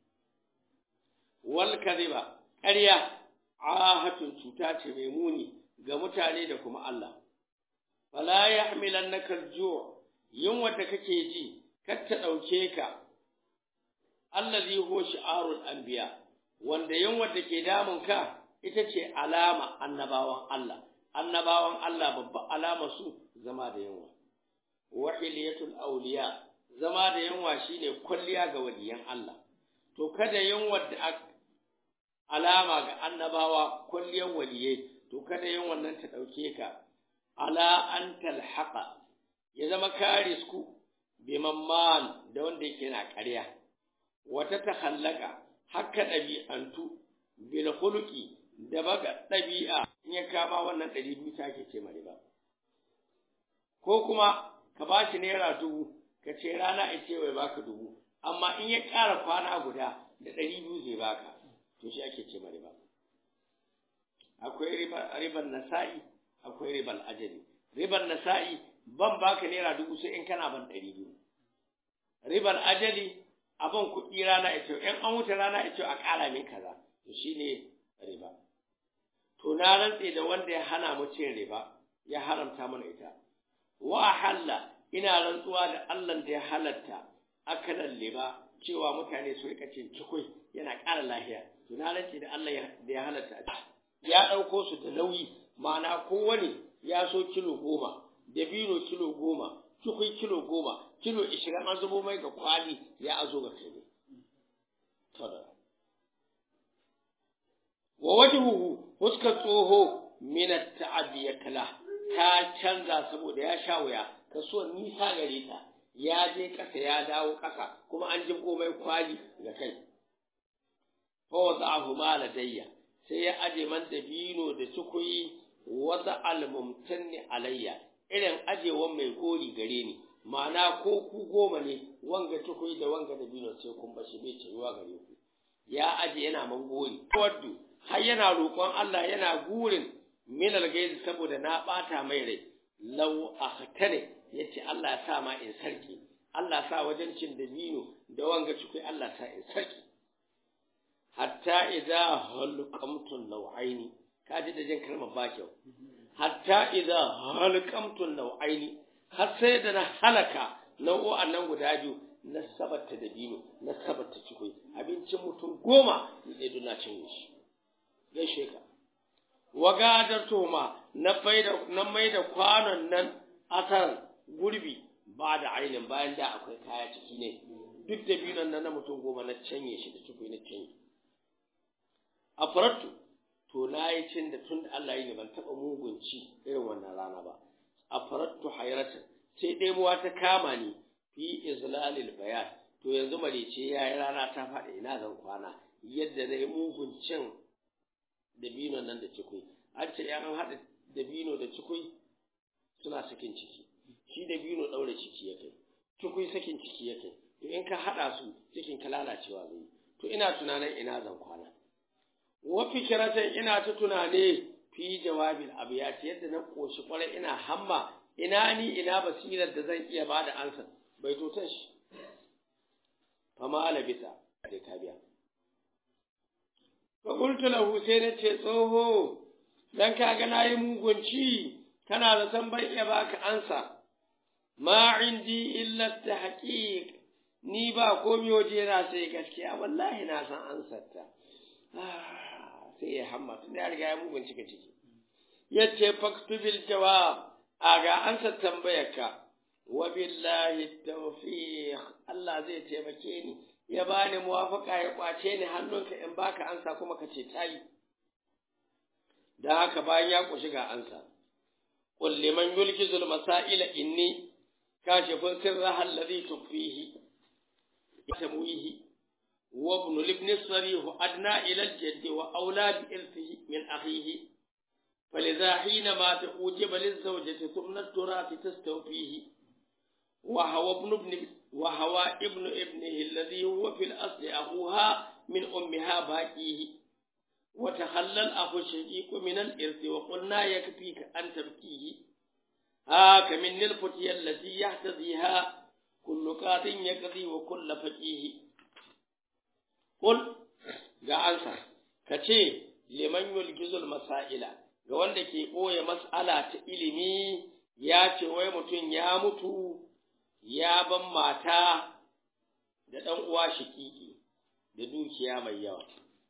wal kadhiba ƙarya ahatun cuta ce mai muni ga mutane da kuma Allah fala yahmilannaka al-ju' yunwa da kake ji kar ta dauke ka allazi huwa shi'arul anbiya wanda yunwa da ke damun ka ita ce alama annabawan Allah babba alama su zama da yunwa wa hiliyatul awliya zama da yunwa shine kulliya ga waliyan Allah to kada yunwa da alama ga annabawa kulliyan waliyai to kada yin wannan ta dauke ka ala an talhaqa ya zama ka risku bi mamman da wanda yake na ƙarya wata takhallaka hakka dabi'antu bil khuluqi da baga dabi'a in ya kama wannan 200 take ce mare ba ko kuma ka bashi naira 1000 ka ce rana ice wai baka 1000 amma in ya ƙara kwana guda da 200 zai baka to shi ake ce mare ba akwai riban nasa'i akwai riban ajali riban nasa'i ban baka naira 1000 sai in kana ban 200 riban ajali abin kuɗi rana ita in an wuce rana ita a ƙara min kaza to shine riba to na rantse da wanda ya hana mu cin riba ya haramta mana ita wa halla ina rantsuwa da Allah da ya halatta akalan riba cewa mutane su rika cin cikoi yana ƙara lafiya to na rantse da Allah da ya halatta ya dauko su da nauyi ma'ana kowane ya so kilo 10 dabino kilo 10 cikoi kilo 10 kilo 20 an zubo mai ga kwali ya azo ga kai tada wa wajhuhu huskar tsoho min at-ta'diyatla ta canza saboda ya sha wuya kaso nisa gare ta ya je kasa ya dawo kasa kuma an jibgo mai kwali ga kai fa wada'ahu ma ladayya sai ya aje man dabino da cikoi wada al-mumtanni alayya irin ajewan mai gori gare ni ma'ana ko ku 10 ne wanga cikoi da wanga dabino sai kun bashi bai ciwa gare ku ya aje yana man gori waddu har yana roƙon Allah yana gurin minal gaiz saboda na bata mai rai law akhtare yace Allah ya sa ma in sarki Allah sa wajen cin dabino da wanga cikoi Allah sa in sarki hatta idza halqamtun nau'aini kaji da jin kalmar ba kyau hatta idza halqamtun nau'aini har sai da na halaka nau'o'an nan guda biyu na sabata dabino na sabata cikoi abincin mutum 10 ne duna cin shi gaishe ka wagadartuma na mai da kwanon nan atar gurbi ba da ainin bayan da akwai kaya ciki ne duk dabinon nan na mutum 10 na canye shi da cikoi na canye a faratu to na yi cin da tun da Allah yi ne ban taɓa mugunci irin wannan rana ba a faratu hayratan sai dai muwa ta kama ni fi izlalil bayan to yanzu marice yayi rana ta faɗi ina zan kwana yadda zai muguncin dabino nan da cikui an ce an haɗa dabino da cikui suna sakin ciki shi dabino ɗaure ciki yake cikui sakin ciki yake to in ka haɗa su cikin ka lalacewa zai to ina tunanin ina zan kwana wa fikratan ina ta tunane fi jawabil abiyat yadda na koshi kwarai ina hamma ina basirar da zan iya bada ansa bai totan shi fama alabita dai ka biya fa qultu lahu sai na ce tsoho dan kaga nayi mugunci kana da san ban iya baka ansa ma indi illa tahqiq ni ba komai waje na sai gaskiya wallahi na san ansar ta sai ya hamma tun da ya riga ya mugun cika ciki yace faktubil jawab aga ansa tambayarka wa billahi tawfiq Allah zai taimake ni ya bani muwafaka ya kwace ni hannunka in baka ansa kuma ka ce tayi da haka bayan ya kushi ga ansa qul liman yulkizul masaila inni kashifun sirraha alladhi tukfihi tamuihi وابن الابن الصريح أدنى إلى الجد وأولاد إرثه من أخيه فلذا حينما تؤجب للزوجة ثم التراث تستوفيه وهو ابن ابنه الذي هو في الأصل أخوها من أمها باقيه وتخلى الأخ الشقيق من الإرث وقلنا يكفيك أن تبكيه هاك من الفتية التي يحتذيها كل قاض يقضي وكل فقيه قل جعلت كتي لمن يلجز المسائل ga wanda ke ɓoye mas'ala ta ilimi ya ce wai mutum ya mutu ya ban mata da ɗan uwa shikiki da dukiya mai yawa.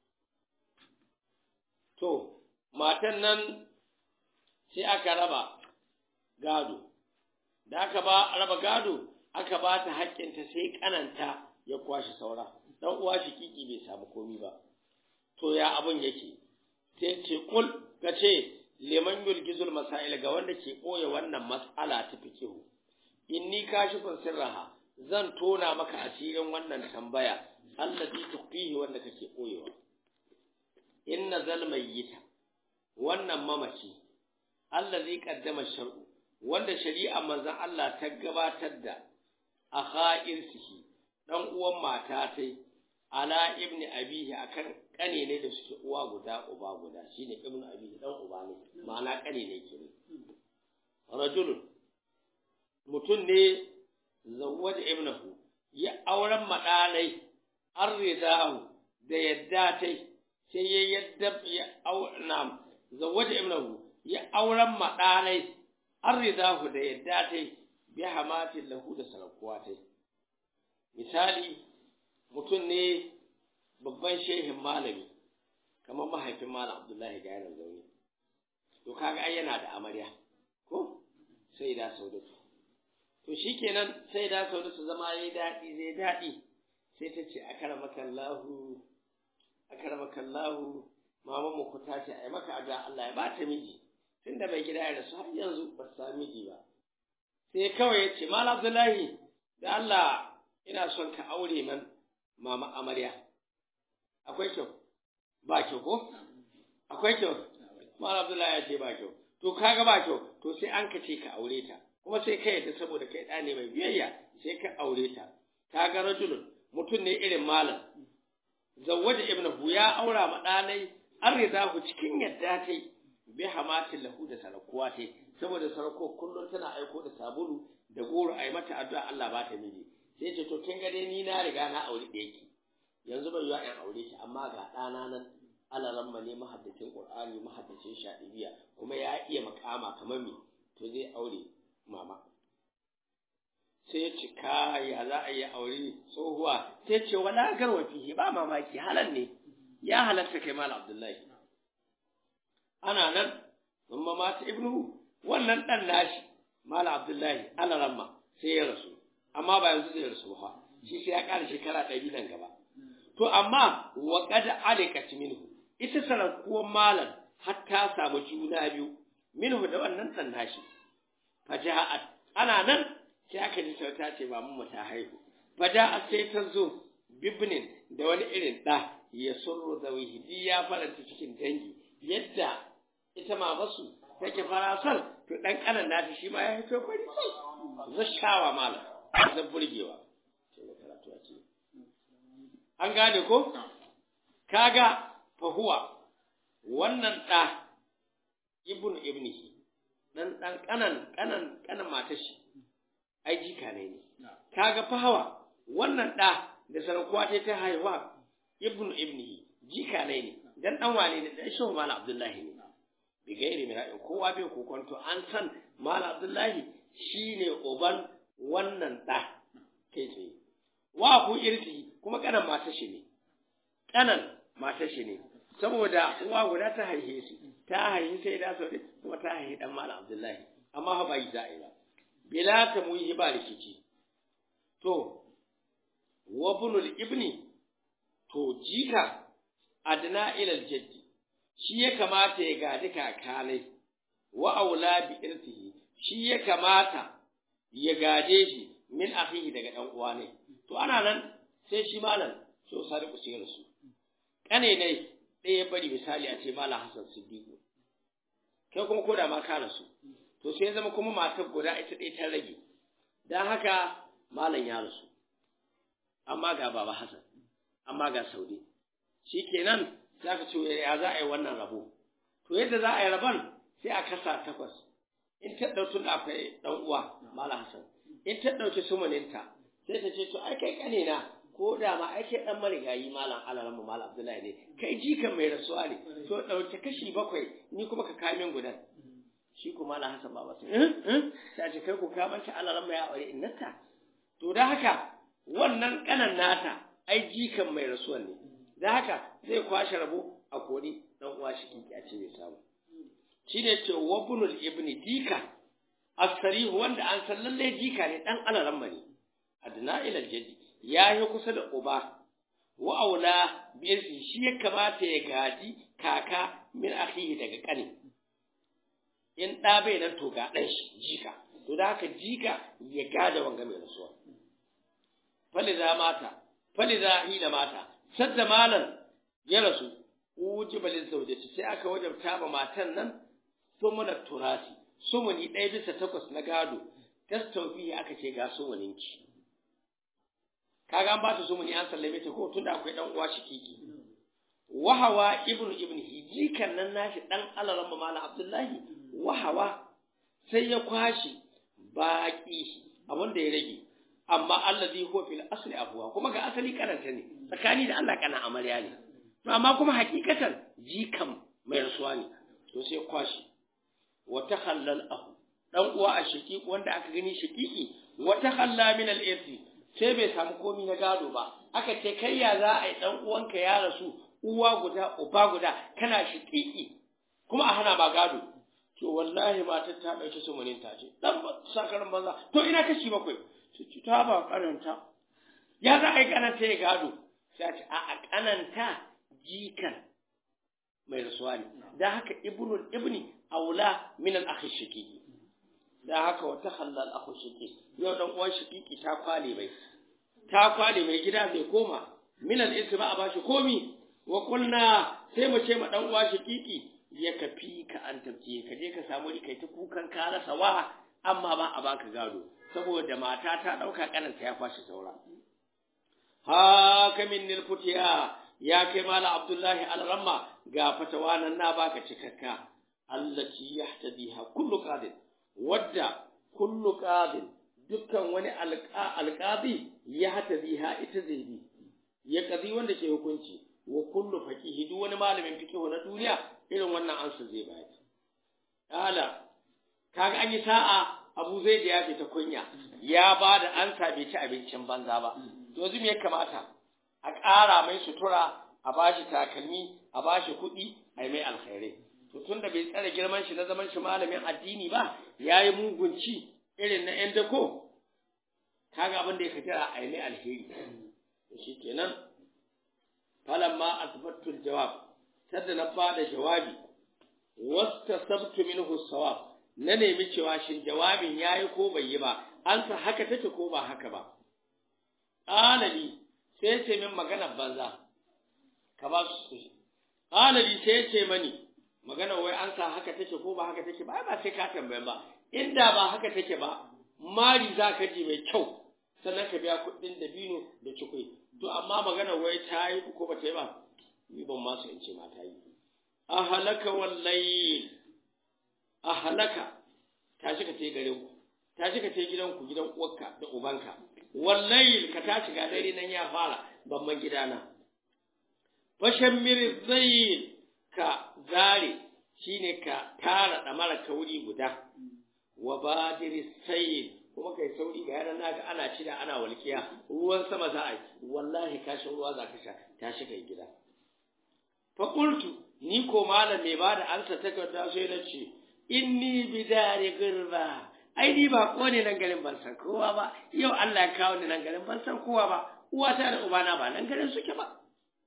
To, matan nan sai aka raba gado, da aka raba gado aka ba ta haƙƙinta sai ƙananta ya kwashe saura, ɗan uwa shikiki bai samu komi ba. To, ya abin yake, sai ce kul ka ce liman yulgizul masail ga wanda ke ɓoye wannan mas'ala ta fikihu. Inni kashifun sirraha zan tona maka asirin wannan tambaya allazi tuqihi wanda kake ɓoyewa. Inna zal mayyita wannan mamaci allazi qaddama shar'u wanda shari'a manzon Allah ta gabatar da akha irsihi dan uwan mata tai ala ibni abihi akan kane ne da suke uwa guda uba guda shine ibnu abihi dan uba ne ma'ana kane ne kenan. Rajulun mutum ne zawwaja ibnahu ya auren madanai arridahu da yadda tai sai ya yadda ya auna zawwaja ibnahu ya auren madanai arridahu da yadda tai bi hamatin lahu da sarakuwa tai. Misali mutum ne babban shehin malami kamar mahaifin malam Abdullahi ga yanar zaune, to kaga ai yana da amarya ko sai da Saudatu, to shikenan sai da Saudatu zama yayi daɗi zai daɗi sai ta ce akaramakallahu mama mu ku tashi ai maka addu'a Allah ya bata miji tunda bai gida ya rasu har yanzu ba ta miji ba. Sai kawai ya ce malam Abdullahi da Allah ina son ka aure man mama amarya. Akwai kyau ba kyau ko akwai kyau malam Abdullahi ya ce ba kyau, to kaga ba kyau to sai an kace ka aure ta kuma sai ka yadda saboda kai da ne mai biyayya sai ka aure ta. Kaga rajulun mutum ne irin malam zawwaja ibnahu ya aura ma danai an ridahu cikin yadda tai bi hamatin lahu da sarakuwa tai saboda sarako kullun tana aiko da sabulu da goro ai mata addu'a Allah ba ta miji. Sai ce to kin ga dai ni na riga na aure da yake yanzu bai yiwa in aure shi amma ga ɗana nan alaramma ne mahaddacin Qur'ani mahaddacin Shadibiya kuma ya iya makama kamar me to zai aure mama. Sai ya cika ya za a yi aure tsohuwa sai ce wala garwa fihi ba mamaki halal ne ya halatta kai malam Abdullahi. Ana nan amma mata ibnu wannan dan nashi malam Abdullahi alaramma sai ya rasu amma ba yanzu zai rasu ba shi sai ya ƙara shekara 100 nan gaba. To amma wa qad alikat minhu ita sarakuwan malam har ta samu juna biyu minhu da wannan dan nashi. Faja'at ana nan sai aka ji sauta ce ba mu ta haihu. Faja'at sai ta zo bibnin da wani irin da ya surru da wihidi ya faranta cikin dangi yadda ita mamasu take farasal to dan kanan nata shi ma ya fito fari zashawa malam da burgewa sai da karatu a ce an gane ko kaga fahuwa wannan da ibnihi dan kanan matar shi ai jika ne kaga fahawa wannan da sarakuwa ta haihuwa ibnihi jika ne dan dan wane ne dan shehu malam Abdullahi ne bi gairi mai ra'ayi kowa bai kokonto an san malam Abdullahi shine uban wannan da kai tsaye wa ku irti kuma kanan matar shi ne saboda uwa guda ta haihe su ta haihe sai da so kuma ta haihe dan malam Abdullahi amma ha bai za'i ba bila ta muyi ba rikici. To wa bunul ibni to jika adna ila aljaddi shi ya kamata ya gadi kakanai wa aula bi irtihi shi ya kamata ya gade shi min akhihi daga dan uwa ne. To ana nan sai shi malam so sadiku sai rasu kane ne ɗaya bari misali a ce malam Hassan Siddiqu kai kuma koda ma ka rasu to sai zama kuma matar guda ita ɗaya ta rage dan haka malam ya rasu amma ga baba Hassan amma ga Saude shikenan zaka ce ya za a yi wannan rabo to yadda za a yi rabon sai a kasa 8 in ta dauki da akwai dan uwa malam Hassan in ta dauki sumuninta sai ta ce to ai kai kane na ko da ma ai kai dan marigayi malam Alaramma malam Abdullahi ne kai jikan mai rasuwa ne to dauke kashi 7 ni kuma ka kai min gudan shi kuma malam Hassan baba sai ce kai ku ka manta Alaramma ya aure innata to da haka wannan kanan nata ai jikan mai rasuwa ne da haka zai kwashe rabo a kori dan uwa shi kiki a ce bai samu shine ce wabnul ibni dika asari wanda an san lalle jika ne dan Alaramma ne adna ila jadi yayi kusa da uba wa aula biyarsi shi ya kamata ya gaji kaka min akhihi daga kane in da bai nan to ga dan shi jika to da haka jika ya gada wanga mai rasuwa faliza hina mata sadda malan ya rasu ujiba lil zawjati sai aka wajabta ba matan nan sumuna turasi sumuni 1/8 na gado tastawfi aka ce ga sumuninki kaga an ba ta sumuni an sallame ta ko tunda akwai dan uwa shikiki wahawa ibnu hijikan nan nashi dan Alaramma malam Abdullahi wahawa sai ya kwashi baki abinda ya rage amma allazi huwa fil asli abuwa kuma ga asali karanta ne tsakani da Allah kana amarya ne to amma kuma hakikatan jikan mai rasuwa ne to sai kwashi wa takhallal ahu dan uwa a shiki wanda aka gani shikiki wa takhalla min al irsi sai bai samu komai na gado ba aka ce kai ya za a yi dan uwanka ya rasu uwa guda uba guda kana shikiki kuma a hana ba gado to wallahi matar ta dauke su munin ta ce dan sakaran banza to ina kashi 7 ta ba karanta ya za a yi kananta ya gado sai ce a kananta jikan mai rasuwa ne da haka ibni aula min al-akhi shiqiqi da haka wata khallal akhu shiqiqi yau dan uwan shiqiqi ta kwale mai gida zai koma min al-isma a bashi komi wa qulna sai mu ce ma dan uwa shiqiqi ya kafi ka an tabje ka je ka samu kai ta kukan ka rasa wa amma ba a baka gado saboda mata ta dauka kananta ya kwashi saura haka min nilfutiya ya kai mala Abdullahi Alaramma ga fatawa nan na baka cikakka allati yahtadiha kullu qadin wadda kullu qadin dukkan wani alqadi yahtadiha ita zai bi ya kazi wanda ke hukunci wa kullu faqihi duk wani malamin fiqh na duniya irin wannan ansa zai bayar ala kaga an yi sa'a Abu Zaid ya fita kunya ya bada ansa bai ci abincin banza ba to yanzu me ya kamata a ƙara mai sutura a bashi takalmi a bashi kuɗi a yi mai alkhairai to tunda bai tsare girman shi na zaman shi malamin addini ba yayi mugunci irin na ƴan dako kaga abin da ya kira a yi mai alheri to shikenan falamma asbattu aljawab tadda na bada jawabi wastasabtu minhu sawab na nemi cewa shin jawabin yayi ko bai yi ba an sa haka take ko ba haka ba alali sai ce min magana banza ka ba su alali sai ce mani magana wai an sa haka take ko ba haka take ba ba sai ka tambaye ba inda ba haka take ba mari za ka ji mai kyau sannan ka biya kuɗin dabino da cikui to amma magana wai ta yi ko ba ta yi ba ni ban ma su in ce ma ta yi ahalaka wallahi ahalaka tashi ka tai gare ku tashi ka tai gidanku gidan uwarka da ubanka wallahi ka tashi ga dare nan ya fara babban gidana fashan mir zayl ka zare shine ka tara damar ka wuri guda wa badir sayl kuma kai sauri ga yaran naga ana cida ana walkiya ruwan sama za a yi wallahi kashin ruwa za ka sha tashi kai gida fa qultu ni ko malam mai bada ansa takarda sai na ce inni bidari girba ai ni ba ko ne nan garin ban san kowa ba yau Allah ya kawo ni nan garin ban san kowa ba uwata da ubana ba nan garin suke ba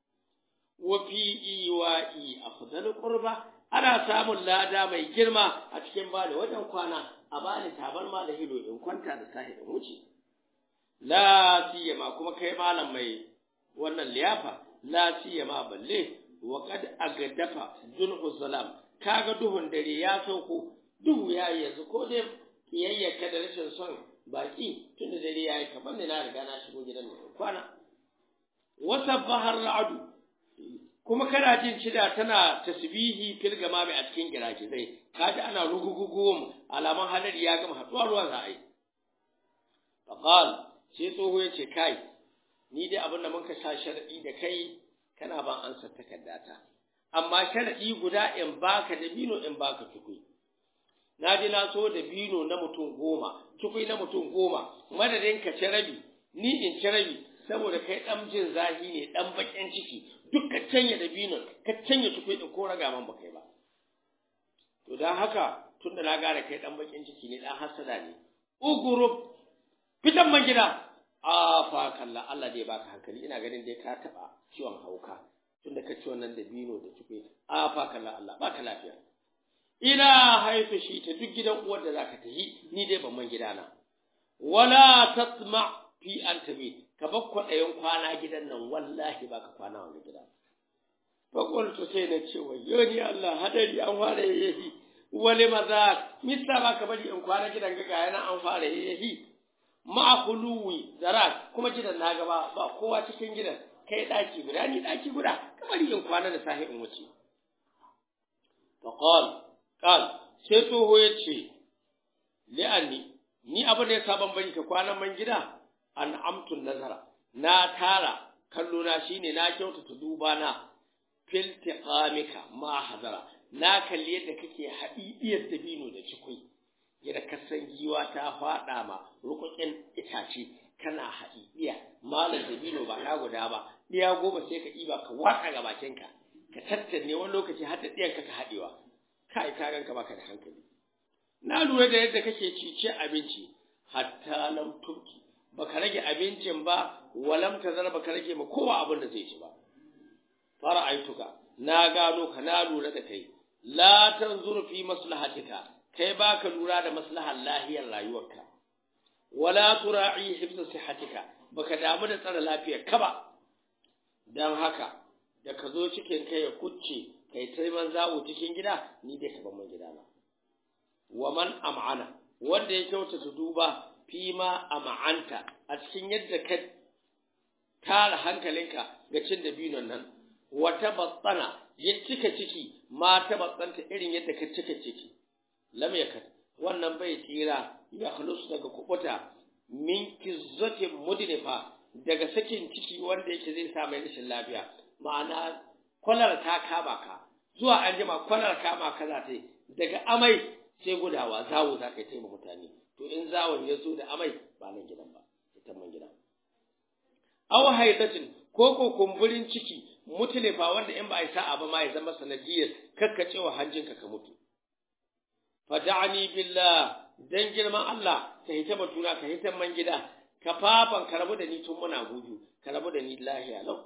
wa fi iwa'i afdalu qurba ana samun lada mai girma a cikin bada wajen kwana a bani tabarma da hilo in kwanta da sahi da wuce la siyama kuma kai malam mai wannan liyafa la siyama balle wa qad agdafa zulhu salam kaga duhun dare ya sauko duhu ya yanzu ko dai kiyayyaka da rashin son baki tunda dare yayi kamar ne na riga na shigo gidan ne kwana wasabbaha ra'du kuma kana jin cida tana tasbihi fil gamami a cikin giragizai kaji ana rugugugum alaman hadari ya gama haduwa ruwan za a yi faqal sai tsoho yace kai ni dai abin da mun ka sa sharadi da kai kana ban ansa takaddata amma sharadi guda in baka da bino in baka tukui naji na so da bino na mutum 10 tukui na mutum 10 madadin ka ci rabi ni in ci rabi saboda kai dan jin zahi ne dan bakin ciki duk ka canya da binon ka canya tukui din ko raga man bakai ba to dan haka tunda na gane kai dan bakin ciki ne dan hasada ne ugurub fitan man gida fa kalla Allah dai baka hankali ina ganin dai ka taba ciwon hauka tunda ka ci wannan da bino da tukui fa kalla Allah baka lafiya ina haifu shi ta duk gidan uwar da zaka tahi ni dai ban man gidana wala tatma fi antabi ka bakwa ɗayan kwana gidan nan wallahi baka kwana wannan gida bakon to sai na ce wayo ni Allah hadari an fara yayi wale maza mista baka bari in kwana gidan ga yana an fara yayi ma'akuluwi zarat kuma gidan na gaba ba kowa cikin gidan kai daki guda ni daki guda kamar in kwana da sahi in wuce faqal sai toho yace li'anni ni abin da ya saban bari ka kwana man gida an amtun nazara na tara kallo na shine na kyautata duba na fil tiqamika ma hadara na kalli yadda kake hadidiyar dabino da cikui yadda kasan giwa ta fada ma rukukin itace kana hadidiya malam dabino ba ya guda ba diya goma sai ka iba ka watsa ga bakinka ka tattane wani lokaci har da diyanka ka hadewa kai ka ganka baka da hankali na lura da yadda kake cice abinci hatta lam turki baka rage abincin ba walam tazar baka rage ma kowa abin da zai ci ba fara aituka na gano ka na lura da kai la tanzur fi maslahatika kai baka lura da maslahar lahiyar rayuwarka wala tura'i hifz sihhatika baka damu da tsara lafiyar ka ba dan haka da ka zo cikin kai ya kucce kai taiman zawo cikin gida ni dai ka ban man gida na wa man am'ana wanda ya kyautata duba fima am'anta a cikin yadda ka tara hankalinka ga cin dabinon nan wata batsana ya cika ciki ma ta batsanta irin yadda ka cika ciki lam yakat wannan bai tsira ya khulus daga kubuta min kizzatin mudnifa daga sakin ciki wanda yake zai sa mai rashin lafiya ma'ana kwalar ta kama ka zuwa anjima kwalar kama ka za ta yi daga amai sai gudawa zawo za ka yi taimaka mutane to in zawon ya zo da amai ba nan gidan ba ita man gidan aw haidatin ko kumburin ciki mutunifa wanda in ba a sa'a ba ma ya zama sanadiyar kakkacewa hanjinka ka mutu fad'ani billah dan girman Allah ka hita batuna ka hita man gida ka fafan ka rabu da ni tun muna gudu ka rabu da ni lahiya lau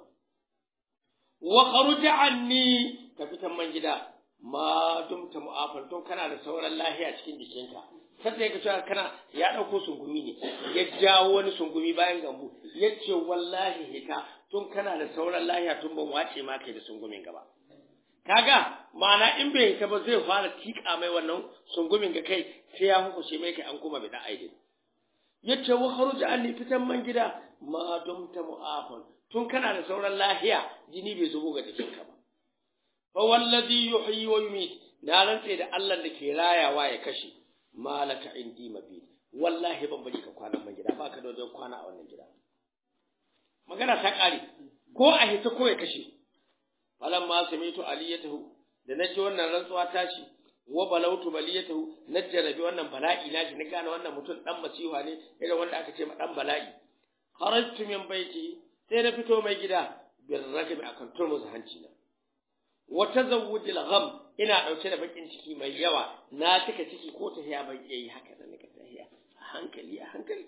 wa kharuj anni ka fitan man gida ma dumta mu'afal don kana da sauran lahiya cikin jikinka sai ya kace kana ya dauko sungumi ne ya jawo wani sungumi bayan gambu yace wallahi hita tun kana da sauran lahiya tun ban wace ma kai da sungumin gaba kaga ma'ana in bai hita ba zai fara tika mai wannan sungumin ga kai sai ya hukushe mai kai an kuma bi da aidin yace wa kharuj anni fitan man gida ma dumta mu'afal tun kana da sauran lahiya jini bai zubo ga jikinka ba fa wallazi yuhyi wa yumit na rantse da Allah da ke rayawa ya kashe malaka indi mabid wallahi ban bari ka kwana man gida baka da wajen kwana a wannan gida magana ta kare ko a hita ko ya kashe falan ma samitu aliyatahu da naji wannan rantsuwa tashi wa balautu baliyatahu najjarabi wannan bala'i naji na gane wannan mutum dan masiha ne irin wanda aka ce ma dan bala'i kharajtu min baiti sai na fito mai gida bil ragbi akan turmus hanci na wa tazawwujil gham ina dauke da bakin ciki mai yawa na tuka ciki ko ta hiya bai yi haka da nika ta hiya a hankali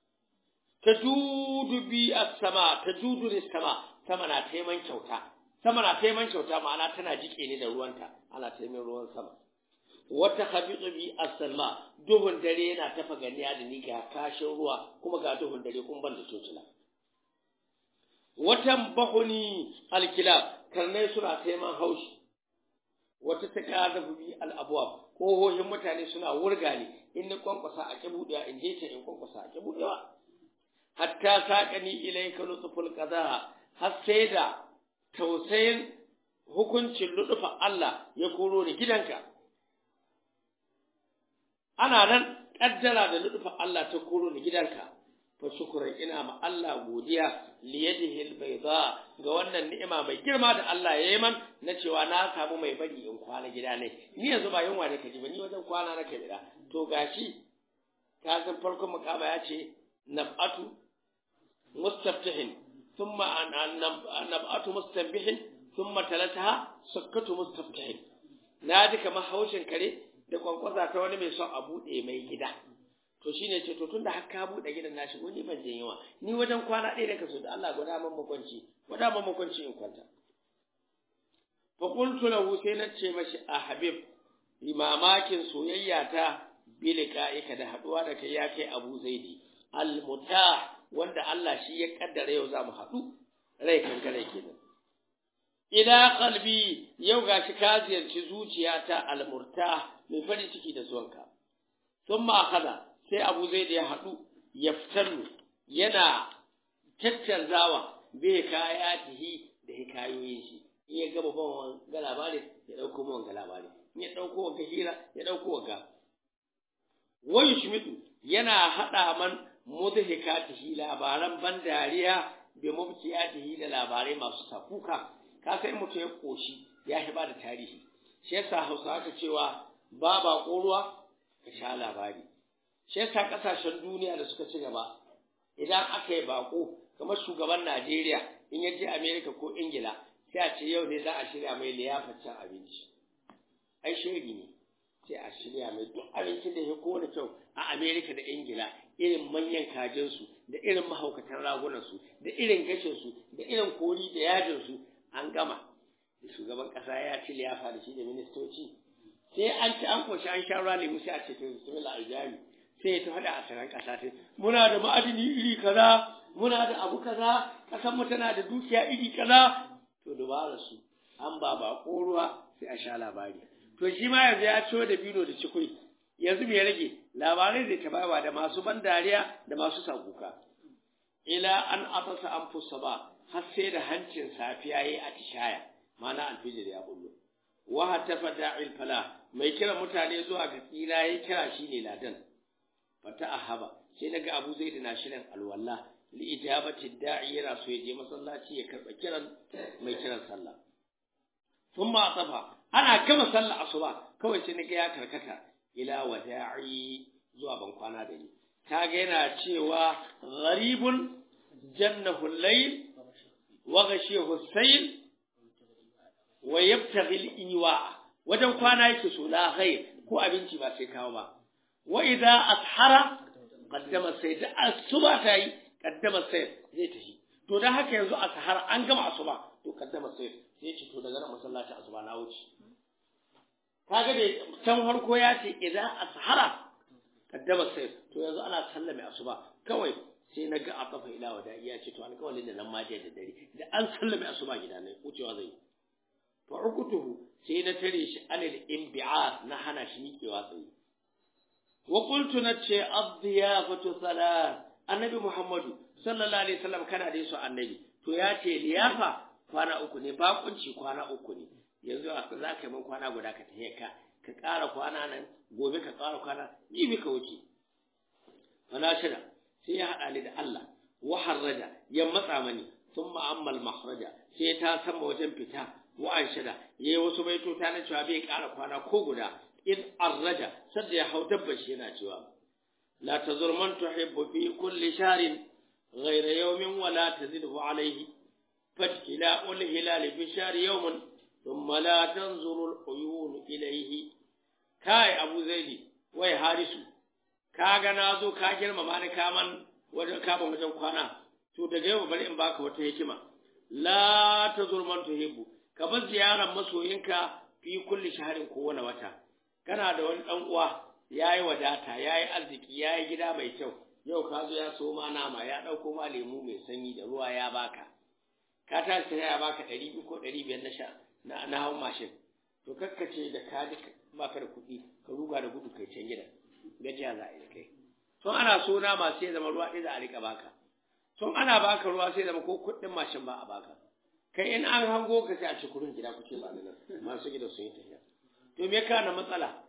tajudu bi as-sama tajudu lis-sama sama na taiman kyauta ma'ana tana jike ne da ruwanta ana taimin ruwan sama wata khabitu bi as-salma duhun dare yana tafa ganiya da ni ga kashin ruwa kuma ga duhun dare kun ban da tocila watan bahuni al-kilab karnai suna taiman haushi wata takadabu bi al-abwab kohohin mutane suna wurga ne in ni kwankwasa a kibudewa in je ta in kwankwasa a kibudewa hatta saqani ilayka lutful qada har sai da tausayin hukuncin lutufa Allah ya koro ni gidanka ana nan kaddara da lutufa Allah ta koro ni gidanka fa shukran ina ma Allah godiya li yadihi albayda ga wannan ni'ima mai girma da Allah ya yi man na cewa na samu mai bari in kwana gida ne ni yanzu ba yunwa ne kaji ba ni wajen kwana nake gida to gashi ka san farkon mukama ya ce nab'atu mustaftihin thumma nab'atu mustanbihin thumma talataha sakkatu mustaftihin na ji kamar haushin kare da kwankwasa ta wani mai son a bude mai gida to shine ce to tunda har ka bude gidan nashi wani ban jin yawa ni wajen kwana ɗaya da kaso da Allah gwada man makwanci in kwanta fa qultu lahu sai na ce mashi a habib imamakin soyayya ta bilika da haduwa da kai ya kai Abu Zaidi al-mutah wanda Allah shi ya kaddara yau zamu hadu rai kankare kenan ila qalbi yau gashi ka ziyarci zuciyata al-murtah mai farin ciki da zuwanka thumma akhadha sai Abu Zaid ya haɗu ya fitarnu yana tattanzawa bai kayatihi da hikayoyin shi in ya gaba ban ga labari ya dauko mun ga labari in ya dauko ga hira ya dauko ga wai shimidu yana hada man mudhikatihi labaran ban dariya bi mubtiyatihi da labarai masu sakuka ka sai mutum ya koshi ya hiba da tarihi shi yasa Hausa aka cewa ba ruwa ka sha labari shi yasa kasashen duniya da suka ci gaba idan aka yi bako kamar shugaban Najeriya in ya je America ko Ingila sai a ce yau ne za a shirya mai liyafar cin abinci ai shiri ne sai a shirya mai duk abincin da ya kowane kyau a America da Ingila irin manyan kajinsu da irin mahaukatan ragunansu da irin gashinsu da irin kori da yajinsu an gama shugaban kasa ya ci liyafa da shi da ministoci sai an ci an koshi an sha ruwa lemu sai a ce to bismillah aljami sai ta hada a sanan kasa sai muna da ma'adini iri kaza muna da abu kaza kasan mu tana da dukiya iri kaza to dubara su an ba ruwa sai a sha labari to shi ma yanzu ya ciwo da bino da cikuri yanzu me rage labarai zai tabawa da masu ban dariya da masu sakuka ila an atasa an fusaba har sai da hancin safiya yayi atishaya mana alfijir ya bullo wa hatafa da'il fala mai kira mutane zuwa ga tsira yayi kira shine ladan fata ahaba sai daga Abu Zaid na shirin alwala li ijabati da'i yana so ya je masallaci ya karba kiran mai kiran sallah thumma atafa ana gama sallah asuba kawai sai naga ya karkata ila wada'i zuwa ban kwana da ni kaga yana cewa gharibun jannahu al-layl wa ghashiyahu as-sayl wa yabtaghi al-iwa wajen kwana yake so la khair ko abinci ba sai kawo ba wa idza ashara qaddama sayd asuba tayi qaddama sayd zai tafi to dan haka yanzu ashar an gama asuba to qaddama sayd sai ce to daga nan masallaci asuba na wuce kaga da can harko ya ce idza ashara qaddama sayd to yanzu ana sallame asuba kawai sai naga a kafa ila wada ya ce to alƙawalin da nan ma da dare da an sallame asuba gida ne wucewa zai fa ukutuhu sai na tare shi anil inbi'at na hana shi miƙewa tsaye wa qultu nace ad-diyafatu salat annabi muhammadu sallallahu alaihi wasallam kana da su annabi to ya ce liyafa kwana uku ne bakunci kwana uku ne yanzu za ka yi min kwana guda ka tafi ka ƙara kwana nan gobe ka ƙara kwana jibi ka wuce wala shida sai ya hada ni da Allah wa harraja ya matsa mani thumma ammal mahraja sai ta sama wajen fita wa anshada yayi wasu baitota na cewa bai ƙara kwana ko guda in arraja sadda ya hau dabbashi yana cewa la tazur man tuhibbu fi kulli sharin ghayra yawmin wa la tazidhu alayhi fatila ul hilal fi shari yawmin thumma la tanzuru al uyun ilayhi kai Abu Zaidi wai Harisu kaga nazo ka girmama ni kaman wajen kaban wajen kwana to daga yau bari in baka wata hikima la tazur man tuhibbu ka bar ziyarar masoyinka fi kulli shahrin kowane wata kana da wani dan uwa yayi wadata yayi arziki yayi gida mai kyau yau ka zo ya so ma nama ya dauko ma lemu mai sanyi da ruwa ya baka ka ta sai ya baka 200 ko 500 na sha na hawan mashin to kakkace da ka ji baka da kuɗi ka ruga da gudu kai can gida gajiya za a yi kai tun ana so na ma sai zama ruwa ɗaya za a rika baka tun ana baka ruwa sai zama ko kuɗin mashin ba a baka kai in an hango ka sai a ci kurin gida kuke ba nan masu gida sun yi tafiya to me ka na matsala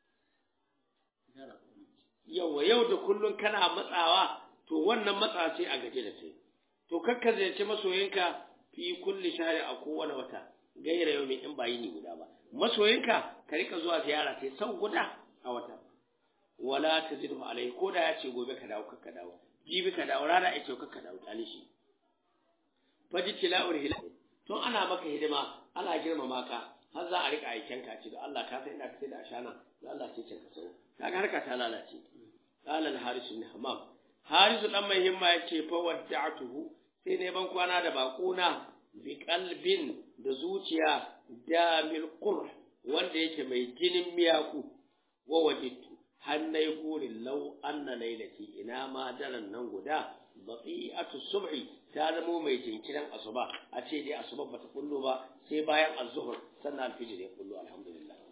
yau da kullun kana matsawa to wannan matsa sai a gaje da kai to kakka ziyarci masoyinka fi kulli shahri a kowane wata gaira yau mai in ba yini guda ba masoyinka ka rika zuwa ziyara sai sau guda a wata wala tazidu alai ko da ya ce gobe ka dawo kakka dawo jibi ka dawo rana ya ce kakka dawo tale shi faji tilawul hilal tun ana maka hidima ana girmama ka har za a rika aiken ka ce da Allah ka san ina kace da ashana da Allah ce ka sau kaga harka ta lalace qala al haris ibn hammam harisu dan mai himma yace fa wadda'tuhu sai ne ban kwana da bakuna bi qalbin da zuciya damil qurh wanda yake mai jinin miyaku wa wajidtu hannai gurin law anna lailati ina ma daren nan guda baqi'atu sub'i ta zamo mai jinkirin asuba a ce dai asuba bata kullu ba sai bayan az-zuhr sannan al-fajr ya kullu alhamdulillah